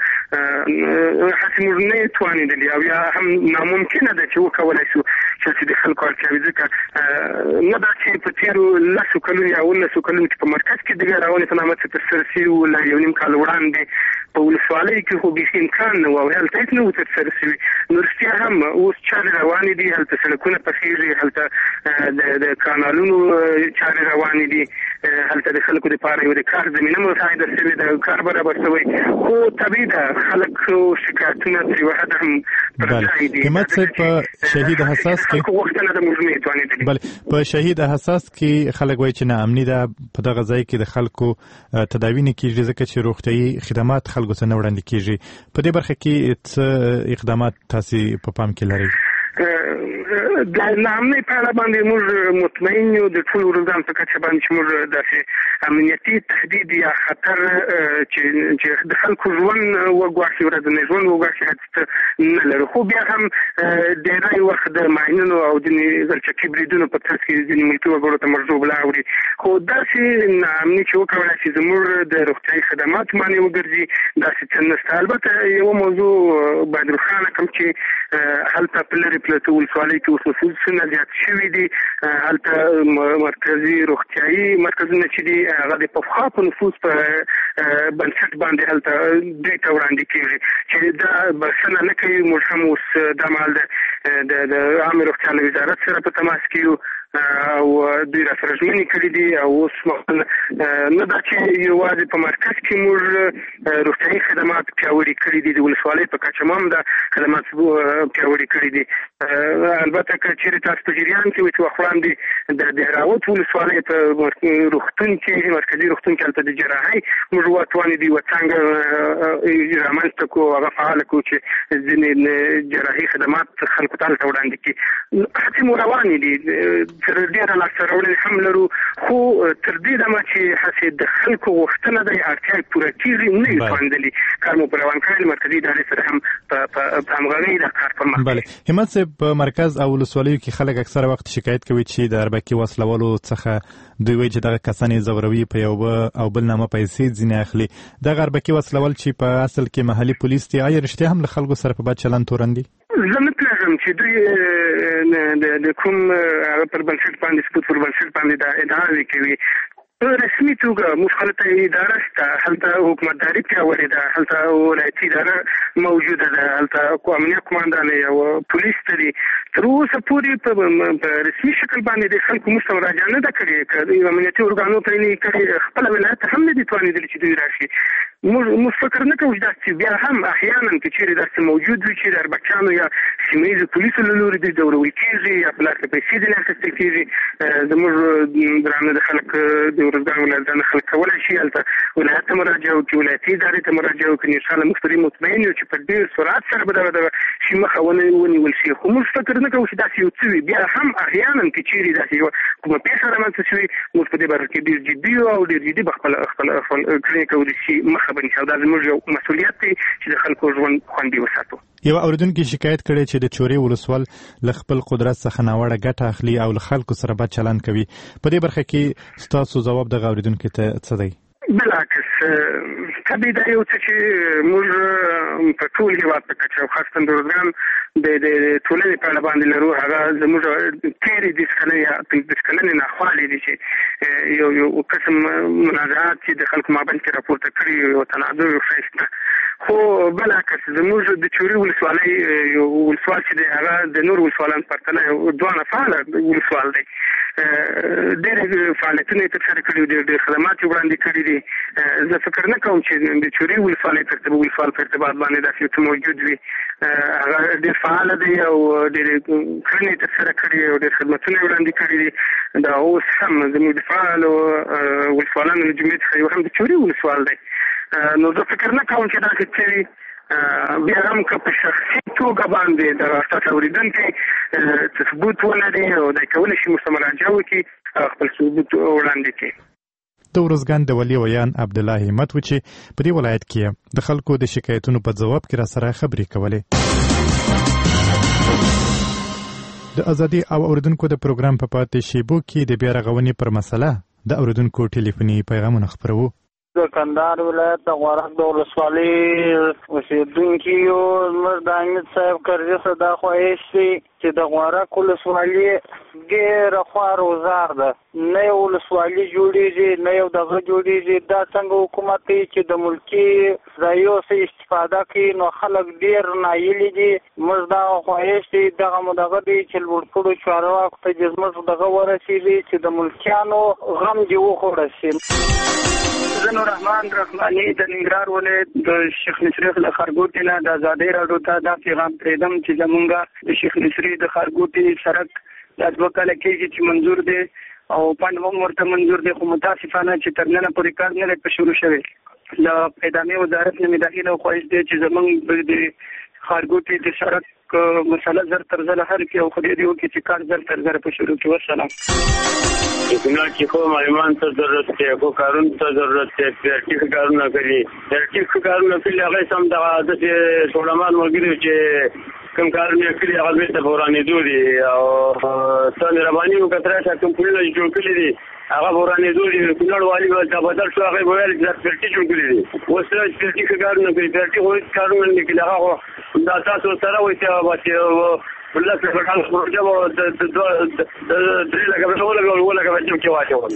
هسې موږ نه توانېدلي او یا هم ناممکنه ده چې وکولی شو چې د خلکو اړتیاوې، ځکه نه دا چې په تېرو 10 کلونو یا 19 کلونو کې په مرکز کې د بیا رغونې په نامه څه ترسره شوي وو، له 1.5 کال وړاندې په ولسوالۍ کې خو بیخي امکان نه و او هلته هېڅ نه وو ترسره شوي. نو رښتیا هم اوس چارې روانې دي، هلته سړکونه پخېږي، هلته د کانالونو چارې روانې دي، هلته د خلکو دپاره یو د کار زمینه مساعده شوې ده، کار برابر شوی. خو طبیعي ده خلک شکایتونه تر یوه حده هم پر ځای دي. همت صاحب په شهید حساس کې غوښتنه ده موږ نه توانېدلي. بلې په شهید حساس کې خلک وایي چې ناامني ده په دغه ځای کې د خلکو تداوی نه کېږي ځکه چې روغتیایي خدمات خلکو ته نه وړاندې کېږي. په دې برخه کې څه اقدامات تاسې په پام کې لرئ؟ د ناامنۍ په اړه باندې موږ مطمئن یو د ټول ارزګان په کچه باندې چې موږ داسې امنیتي تهدید یا خطر چې د خلکو ژوند وګواښي، ورځنی ژوند وګواښي هڅه نه لرو. خو بیا هم ډېری وخت د ماینونو او ځینې غلچکي بریدونو په ترڅ کې ځینې ملکي وګړو ته مرزوب لاوړي. خو داسې ناامني چې وکولی شي زموږ د روغتیایي خدماتو باندې وګرځي، داسې څه نشته. البته یوه موضوع باید روښانه کړم چې هلته په لرې پرتو ولسوالۍ کې اوس نفوسونه زیات شوي دي. هلته مرکزي روغتیایي مرکزونه چې دي هغه د پخوا په نفوس په بنسټ باندې هلته دوی ته وړاندې کېږي چې دا بسنه نه کوي. موږ هم اوس دا مهال د عامې روغتیا له وزارت سره په تماس کې یو او دوی را سره ژمنې کړي دي او اوس نه دا چې یوازې په مرکز کې موږ روغتیایي خدمات پیاوړي کړي دي، د ولسوالۍ په کچه هم دا خدمات پیاوړي کړي دي. البته که چېرې تاسو په جریان کې وي چې وخت وړاندې د دهراوت ولسوالۍ په روغتون کې مرکزي روغتون کې هلته د جراحۍ موږ وتوانېدو یوه څانګه رامنځته کړو، هغه فعاله کړو چې ځینې جراحي خدمات خلکو ته هلته وړاندې کړي. هڅې مو روانې دي، تر ډېره لاسته راوړنې هم لرو، خو تر دې دمه چې هسې د خلکو غوښتنه ده اړتیا یې پوره کېږي نه یو توانېدلي. کار مو په روان کړی، مرکزي ادارې سره هم په همغږۍ دا کار پر مخ. بلې همت صاحب په مرکز او ولسوالیو کې خلک اکثره وخت شکایت کوي چې د اربکي وسلوالو څخه دوی وایي چې دغه کسان یې ځوروي، په یو او بل نامه پیسې ځینې اخلي. دغه اربکي وسلوال چې په اصل کې محلي پولیس دي، آیا رښتیا هم له خلکو سره په بد چلند تورن دي؟ زه نه پوهېږم چې دوی د کوم هغه پر بنسټ باندې ثبوت پر بنسټ باندې دا ادعاوې کوي. په رسمي توګه موږ هلته اداره شته، هلته حکومتداري پیاوړې ده، هلته ولایتي اداره موجوده ده، هلته امنیه قماندانۍ او پولیس ته دي. تر اوسه پورې په رسمي شکل باندې د خلکو موږ ته مراجعه نه ده کړې. که امنیتي ارګانو ته یې نه کړې، خپله ولایت هم نه دي توانېدلي چې دوی راشي. موږ فکر نه کوو چې بیا هم احیانا که چیرې داسې موجود وي چې د اربکیانو یا سیمه ییزو پولیسو له لوري دوی ځورول کېږي یا په لاس کې پیسې ځینې اخیستل کېږي. زموږ درانه د خلک د ارزګان ولایت درانه خلک کولی شي هلته ولایت ته مراجعه وکړي، ولایتي ادارې ته مراجعه وکړي. انشاءالله موږ په دې مطمئن یو چې په ډېر سرعت سره به دغه شي مخه ونیول شي. خو موږ فکر نه کوو چې داسې یو څه وي. بیا هم احیانا که چیرې داسې یوه کومه پېښه رامنځته شوې موږ په دې باره کې ډېر جدي یو او ډېر جدي به خپل کړنې کوو چې مخه به نیسو. دا زموږ یو مسؤلیت دی چې د خلکو ژوند خوندي وساتو. یو اوریدونکي شکایت کړی چې د چورې ولسوال له خپل قدرت څخه ناوړه ګټه اخلي او له خلکو سره بد چلند کوي. په دې برخه کې ستاسو ځواب دغه اوریدونکي ته څه دی؟ بالعکس طبیعي دا یو څه چې موږ په ټول هېواد په کچه او خاصتا د ارزګان د ټولنې په اړه باندې لرو. هغه زموږ تېرې 10 کلنې یا 15 کلنې ناخوالې دي چې یو قسم منازعات چې د خلکو مابین کې راپورته کړي یو تنازع یو ښایسته. خو بالعکس زموږ د چورې ولسوالۍ یو ولسوال چې دی هغه د نور ولسوالانو په پرتله یو دوانه فعاله ولسوال دی. ډېرې فعالیتونه یې ترسره کړي دي، ډېر خدمات یې وړاندې کړي دي. زه فکر نه کوم چې د چورې ولسوالۍ ولسوال په ارتباط باندې داسې یو څه موجود وي. هغه ډېر فعاله دی او ډېرې کړنې یې ترسره کړي او ډېر خدمتونه یې وړاندې کړي دي. دا اوس هم زموږ د فعالو ولسوالانو له جملې څخه یو هم د چورې ولسوال دی. نو زه فکر نه کوم چې داسې څه وي. بیا هم که په شخصي توګه باندې د ستاسو اورېدونکي ثبوت ولري او دی کولی شي موږ ته مراجعه وکړي خپل ثبوت وړاندې کړي. د ارزګان د ولي ویان عبدالله همت و چې په دې ولایت کې د خلکو د شکایتونو په ځواب کې راسره خبرې کولې. د ازادي او اوریدونکو د پروګرام په پاتې شیبو کې د بیا رغونې پر مسله د اوریدونکو ټلیفوني پیغامونه خپروو. د کندهار ولایت د غورک د ولسوالۍ اوسېدونکي یو زموږ د امید صاحب کرزي څخه دا خواهش دی چې د غورک ولسوالي ډېره خوار وزار ده. نه یو ولسوالي جوړېږي نه یو دغه جوړېږي. دا څنګه حکومت کوي چې د ملکي ځایو څخه استفاده کوي نو خلک ډېر نایلي دي. موږ دا خواهش دی دغه مدغه دی چې لوړپوړو چارواکو ته چې زموږ دغه ورسېږي چې د ملکیانو غم دې وخوړل شي. زه نور رحمان رحماني د ننګرهار ولایت د شیخ نصري له خارګوټي نه د ازادۍ راډیو ته دا پیغام پرېږدم چې زمونږ د شیخ نصري د خارګوټي سړک دا 2 کاله کېږي چې منظور دی او پاند هم ورته منظور دی، خو متاسفانه چې تر ننه پورې کار نه دی شروع شوی. له ادارې وزارت نه مې دا هیله او خواهش دی چې زمونږ د خارګوټي د سړک مسله زر تر زره حل کړي او خدای دې وکړي چې کار زر تر زره په شروع کړي. والسلام. اتنا چې کوم معلومان ته ضرورت دی، کو کارون ته ضرورت دی، پریکټیک کارونه کوي. پریکټیک کارونه کوي هغه سم د ټولمان ملګری چې کوم کارونه کوي هغه به ته ورانې دوی او څنګه رواني وکړه چې کوم پولیس جوړ کړی دي هغه ورانې دوی کونړ والی ول بدل شو هغه ویل چې پریکټیک جوړ کړی دي. اوس پریکټیک کارونه کوي، پریکټیک وایي کارونه نه کوي. هغه دا تاسو سره وایي چې بلکې په کال پروژه و د درې لکه ولا کوي چې واچول.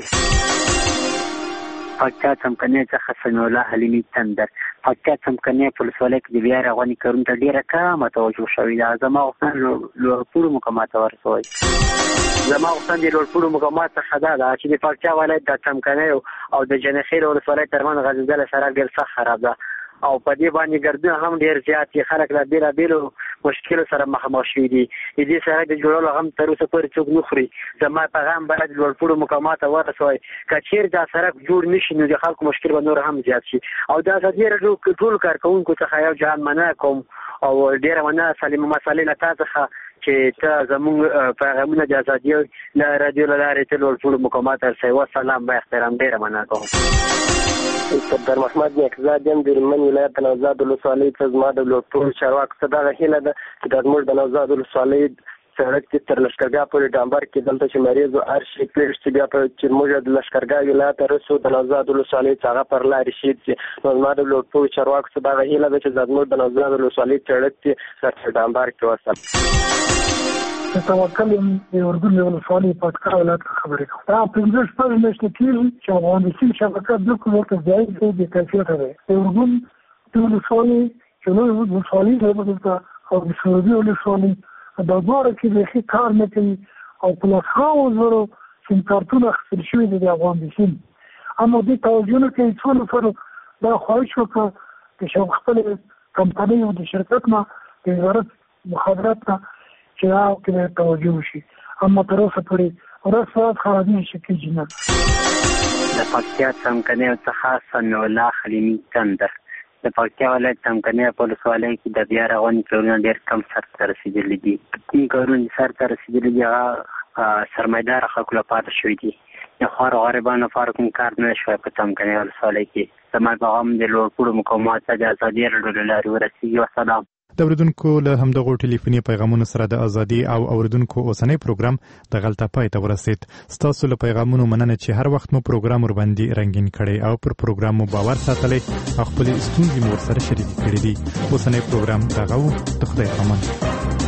پاکستان څمکنه څخه حسن الله حلیمی تندر پاکستان څمکنه په ولسوالۍ کې د بیا رغونې کارونه ته ډیره کمه توجه شوې ده. زما غوښتنه لوړپوړو مقامات ورسوي. زما غوښتنه د لوړپوړو مقامات څخه ده چې د پاکستان ولایت د څمکنه او د جنخیل ولسوالۍ ترمن غزیدل سره ډیر سخت خراب ده او په دې باندې ګردونه هم ډیر زیات دي. خلک لا بیلابیلو مشکلو سره مخامخ شوي دي. د دې سره د جوړولو هم تر اوسه پورې څوک نه خوري. زما پیغام باید لوړپوړو مقامات ورسوي. که چیرې دا سړک جوړ نشي نو د خلکو مشکل به نور هم زیات شي. او د ازادي راډیو ټول کارکوونکو څخه یو جهان مننه کوم او ډیره مننه سلیمه مسالې له تا څخه چې ته زموږ پیغامونه د ازادي له راډیو له لارې ته لوړپوړو مقامات رسوي. والسلام با احترام ډیره مننه کوم. سردار محمد نیکزاد یم د هلمند ولایت د نوزاد ولسوالۍ څخه. زما د لوړپوړو چارواکو څخه دغه هیله ده چې دا زموږ د نوزاد ولسوالۍ سړک چې تر لښکرګاه پورې ډامبر کېدل ته چې مریض او هر شي پېښ چې بیا چې موږ د لښکرګاه ولایت ته رسو د نوزاد ولسوالۍ څخه هغه پر لارې شي چې نو زما د لوړپوړو چارواکو څخه دغه هیله ده چې زموږ د نوزاد ولسوالۍ سړک چې تر ډامبر کې وسل. توکل د اردن ولسوالۍ پټکا ولایت خبرې کوم. دا 15 شپږ میاشتې کېږي چې افغانستان شبکه د کومه ځای د کیفیت لري. د اردن د ولسوالۍ چې نو ولسوالۍ د او د سعودي ولسوالۍ دا دوه کې د ښه کار نه کوي او په لاسو زرو سیم کارتونه خپل شوی د افغانستان. اما د توجه کوي څو نفر دا خواهش وکړه چې خپل کمپنۍ او د شرکت نه د وزارت مخابرات نه چې دا کې توجه وشي. اما تر اوسه پورې ورسره خرابې شي نه. د پکتیا څمکنیو څخه سمیع الله خلیمي تندر د پکتیا ولایت څمکنیو په ولسوالۍ کې د بیا رغونې کارونه ډېر کم سرته رسېدلي دي. کوم کارونه سرته رسېدلي دي هغه سرمایه‌داره خلکو لپاره شوي دي. د خوارو غریبانو لپاره کوم کار نه شوی په څمکنیو ولسوالۍ کې. زما پیغام د لوړپوړو مقاماتو ته د ازادي راډیو له لارې ورسېږي. وسلام. د اوریدونکو له همدغو ټلیفوني پیغامونو سره د ازادي او اوریدونکو اوسنۍ پروګرام د غلطه پای ته ورسید. ستاسو له پیغامونو مننه چې هر وخت مو پروګرام ور باندې رنگین کړي او پر پروګرام مو باور ساتلی او خپل ستونزې مو سره شریک کړي دي. اوسنۍ پروګرام دغه د خدای پامان.